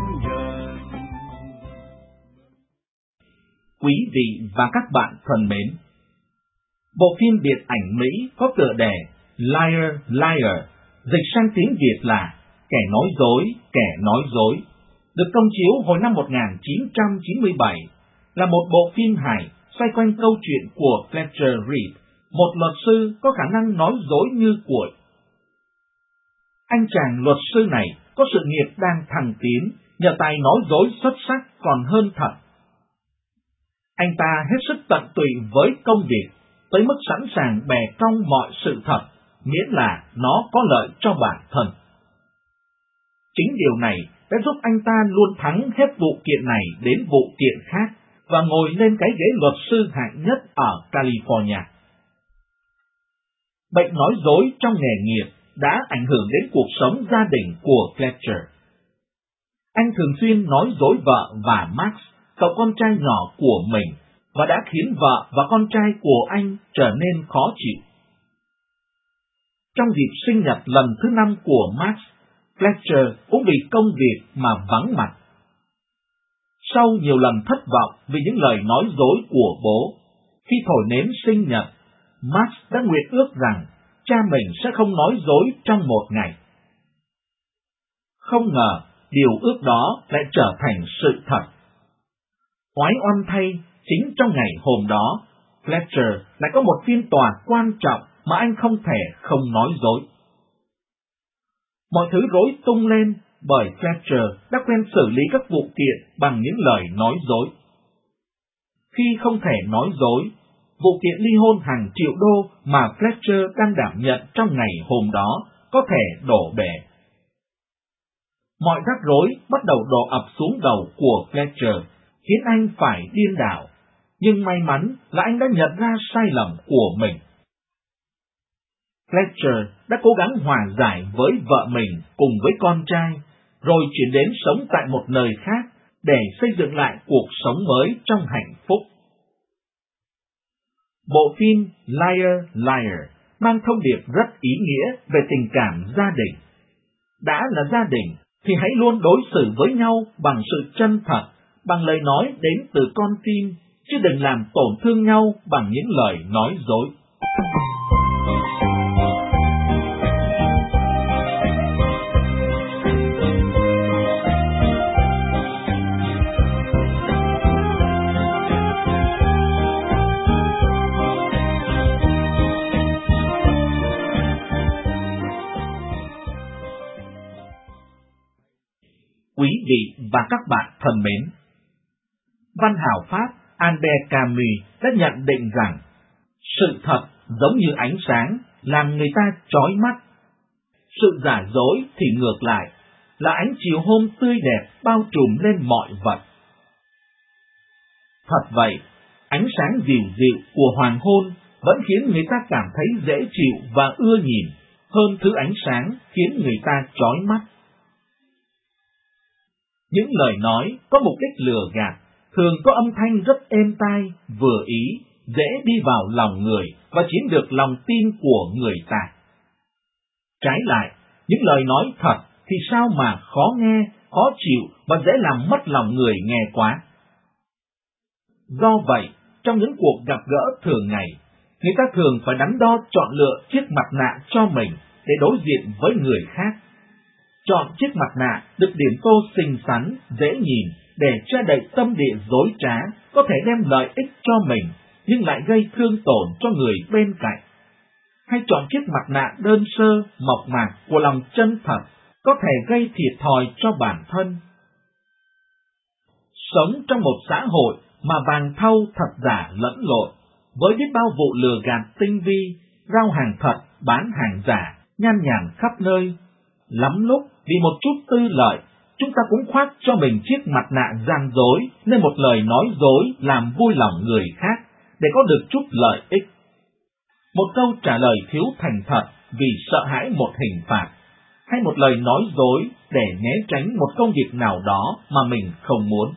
Quý vị và các bạn thân mến, bộ phim điện ảnh Mỹ có tựa đề Liar, Liar, dịch sang tiếng Việt là Kẻ nói dối, kẻ nói dối, được công chiếu hồi năm một nghìn chín trăm chín mươi bảy, là một bộ phim hài xoay quanh câu chuyện của Fletcher Reed, một luật sư có khả năng nói dối như cuội. Anh chàng luật sư này có sự nghiệp đang thăng tiến nhờ tài nói dối xuất sắc còn hơn thật. Anh ta hết sức tận tụy với công việc, tới mức sẵn sàng bè cong mọi sự thật, miễn là nó có lợi cho bản thân. Chính điều này đã giúp anh ta luôn thắng hết vụ kiện này đến vụ kiện khác và ngồi lên cái ghế luật sư hạng nhất ở California. Bệnh nói dối trong nghề nghiệp đã ảnh hưởng đến cuộc sống gia đình của Fletcher. Anh thường xuyên nói dối vợ và Max, cậu con trai nhỏ của mình, và đã khiến vợ và con trai của anh trở nên khó chịu. Trong dịp sinh nhật lần thứ năm của Max, Fletcher cũng vì công việc mà vắng mặt. Sau nhiều lần thất vọng vì những lời nói dối của bố, khi thổi nến sinh nhật, Max đã nguyện ước rằng cha mình sẽ không nói dối trong một ngày. Không ngờ, điều ước đó lại trở thành sự thật. Oái oăm thay, chính trong ngày hôm đó, Fletcher lại có một phiên tòa quan trọng mà anh không thể không nói dối. Mọi thứ rối tung lên bởi Fletcher đã quen xử lý các vụ kiện bằng những lời nói dối. Khi không thể nói dối, vụ kiện ly hôn hàng triệu đô mà Fletcher đang đảm nhận trong ngày hôm đó có thể đổ bể. Mọi rắc rối bắt đầu đổ ập xuống đầu của Fletcher, khiến anh phải điên đảo, nhưng may mắn là anh đã nhận ra sai lầm của mình. Fletcher đã cố gắng hòa giải với vợ mình cùng với con trai, rồi chuyển đến sống tại một nơi khác để xây dựng lại cuộc sống mới trong hạnh phúc. Bộ phim Liar, Liar mang thông điệp rất ý nghĩa về tình cảm gia đình. Đã là gia đình thì hãy luôn đối xử với nhau bằng sự chân thật, bằng lời nói đến từ con tim, chứ đừng làm tổn thương nhau bằng những lời nói dối. Quý vị và các bạn thân mến, văn hào Pháp Albert Camus đã nhận định rằng sự thật giống như ánh sáng làm người ta chói mắt. Sự giả dối thì ngược lại là ánh chiều hôm tươi đẹp bao trùm lên mọi vật. Thật vậy, ánh sáng dịu dịu của hoàng hôn vẫn khiến người ta cảm thấy dễ chịu và ưa nhìn hơn thứ ánh sáng khiến người ta chói mắt. Những lời nói có mục đích lừa gạt thường có âm thanh rất êm tai, vừa ý, dễ đi vào lòng người và chiếm được lòng tin của người ta. Trái lại, những lời nói thật thì sao mà khó nghe, khó chịu và dễ làm mất lòng người nghe quá. Do vậy, trong những cuộc gặp gỡ thường ngày, người ta thường phải đắn đo chọn lựa chiếc mặt nạ cho mình để đối diện với người khác. Chọn chiếc mặt nạ được điểm tô xinh xắn, dễ nhìn để che đậy tâm địa dối trá, có thể đem lợi ích cho mình, nhưng lại gây thương tổn cho người bên cạnh. Hay chọn chiếc mặt nạ đơn sơ, mộc mạc của lòng chân thật, có thể gây thiệt thòi cho bản thân. Sống trong một xã hội mà vàng thau thật giả lẫn lộn, với biết bao vụ lừa gạt tinh vi, rao hàng thật, bán hàng giả, nhan nhản khắp nơi, lắm lúc vì một chút tư lợi, chúng ta cũng khoác cho mình chiếc mặt nạ gian dối nên một lời nói dối làm vui lòng người khác để có được chút lợi ích. Một câu trả lời thiếu thành thật vì sợ hãi một hình phạt, hay một lời nói dối để né tránh một công việc nào đó mà mình không muốn.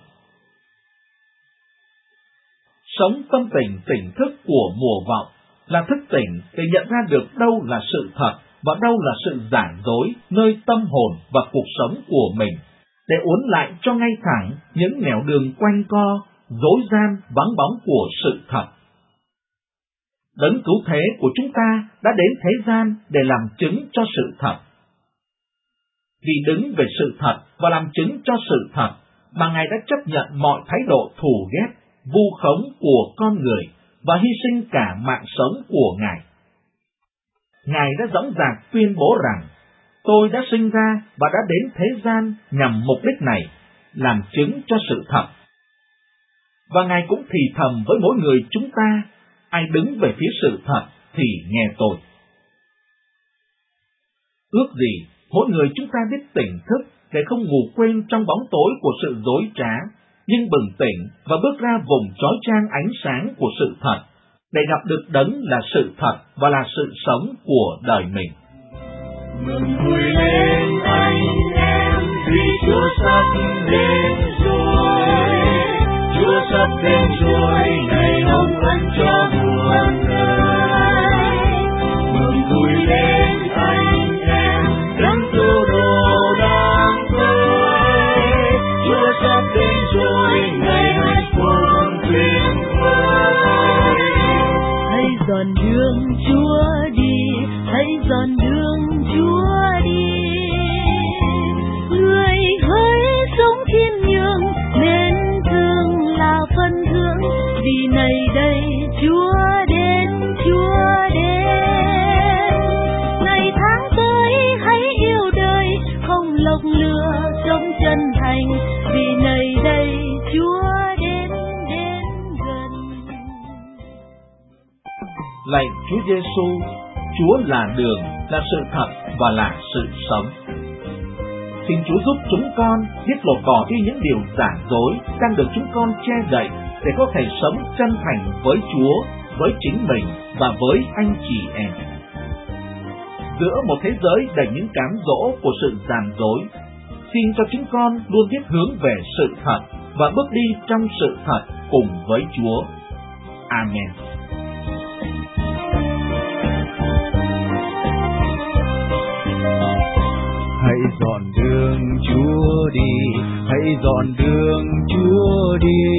Sống tâm tình tỉnh thức của mùa vọng là thức tỉnh để nhận ra được đâu là sự thật và đâu là sự giả dối nơi tâm hồn và cuộc sống của mình, để uốn lại cho ngay thẳng những nẻo đường quanh co, dối gian, vắng bóng của sự thật. Đấng cứu thế của chúng ta đã đến thế gian để làm chứng cho sự thật. Vì đứng về sự thật và làm chứng cho sự thật mà Ngài đã chấp nhận mọi thái độ thù ghét, vu khống của con người và hy sinh cả mạng sống của Ngài. Ngài đã dõng dạc tuyên bố rằng, tôi đã sinh ra và đã đến thế gian nhằm mục đích này, làm chứng cho sự thật. Và Ngài cũng thì thầm với mỗi người chúng ta, ai đứng về phía sự thật thì nghe tôi. Ước gì mỗi người chúng ta biết tỉnh thức để không ngủ quên trong bóng tối của sự dối trá, nhưng bừng tỉnh và bước ra vùng chói chang ánh sáng của sự thật, để gặp được đấng là sự thật và là sự sống của đời mình. Mừng vui lên anh em, vì Chúa sắp đến rồi, Chúa sắp đến rồi, ngày hồng ân cho muôn người. Mừng vui lên anh em, đấng cứu độ đang tới, Chúa sắp đến rồi, ngày hạnh phúc tuyệt vời. Hãy dọn đường Chúa đi, hãy dọn đường Chúa đi. Người hỡi sống khiêm nhường, nên thương là phần thương, vì này đây Chúa đến, Chúa đến. Ngày tháng tới hãy yêu đời, không lọc lừa sống chân thành, vì này đây Chúa đến, đến gần. Lạy Chúa Giêsu, Chúa là đường, là sự thật và là sự sống. Xin Chúa giúp chúng con biết lột bỏ đi những điều giả dối đang được chúng con che đậy, để có thể sống chân thành với Chúa, với chính mình và với anh chị em. Giữa một thế giới đầy những cám dỗ của sự gian dối, xin cho chúng con luôn biết hướng về sự thật và bước đi trong sự thật cùng với Chúa. Amen. Hãy dọn đường Chúa đi, hãy dọn đường Chúa đi.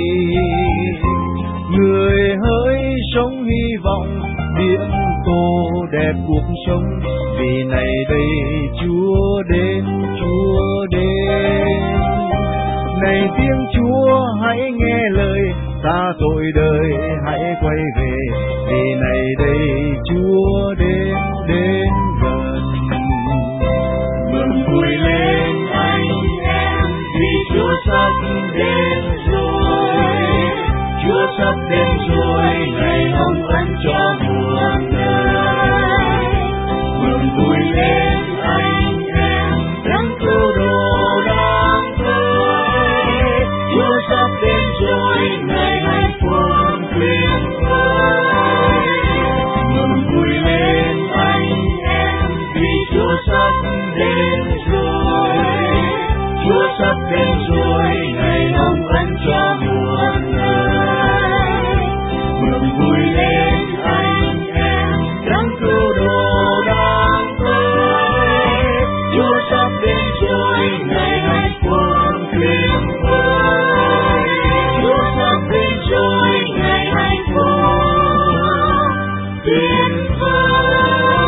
Người hỡi sống hy vọng, biển tô đẹp cuộc sống, vì này đây Chúa đến, Chúa đến. Này tiếng Chúa hãy nghe lời, ta tội đời hãy quay về, vì này đây Chúa đến, đến gần. Mừng vui lên anh em, vì Chúa sắp đến rồi, Chúa sắp đến rồi, ngày hồng ân cho muôn người. Mừng vui lên anh em, đấng cứu độ đang tới, Chúa sắp đến rồi, ngày hạnh phúc tuyệt vời. Mừng vui lên anh em, vì Chúa sắp đến rồi, Chúa sắp đến rồi, ngày hồng ân cho muôn người. Mừng vui lên anh em, đấng cứu độ đang tới, Chúa sắp đến rồi, ngày hạnh phúc tuyệt vời. Chúa sắp đến rồi, ngày hạnh phúc tuyệt vời.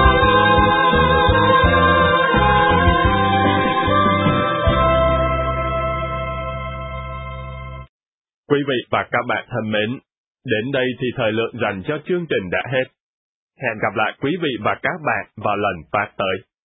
Quý vị và các bạn thân mến, đến đây thì thời lượng dành cho chương trình đã hết. Hẹn gặp lại quý vị và các bạn vào lần phát tới.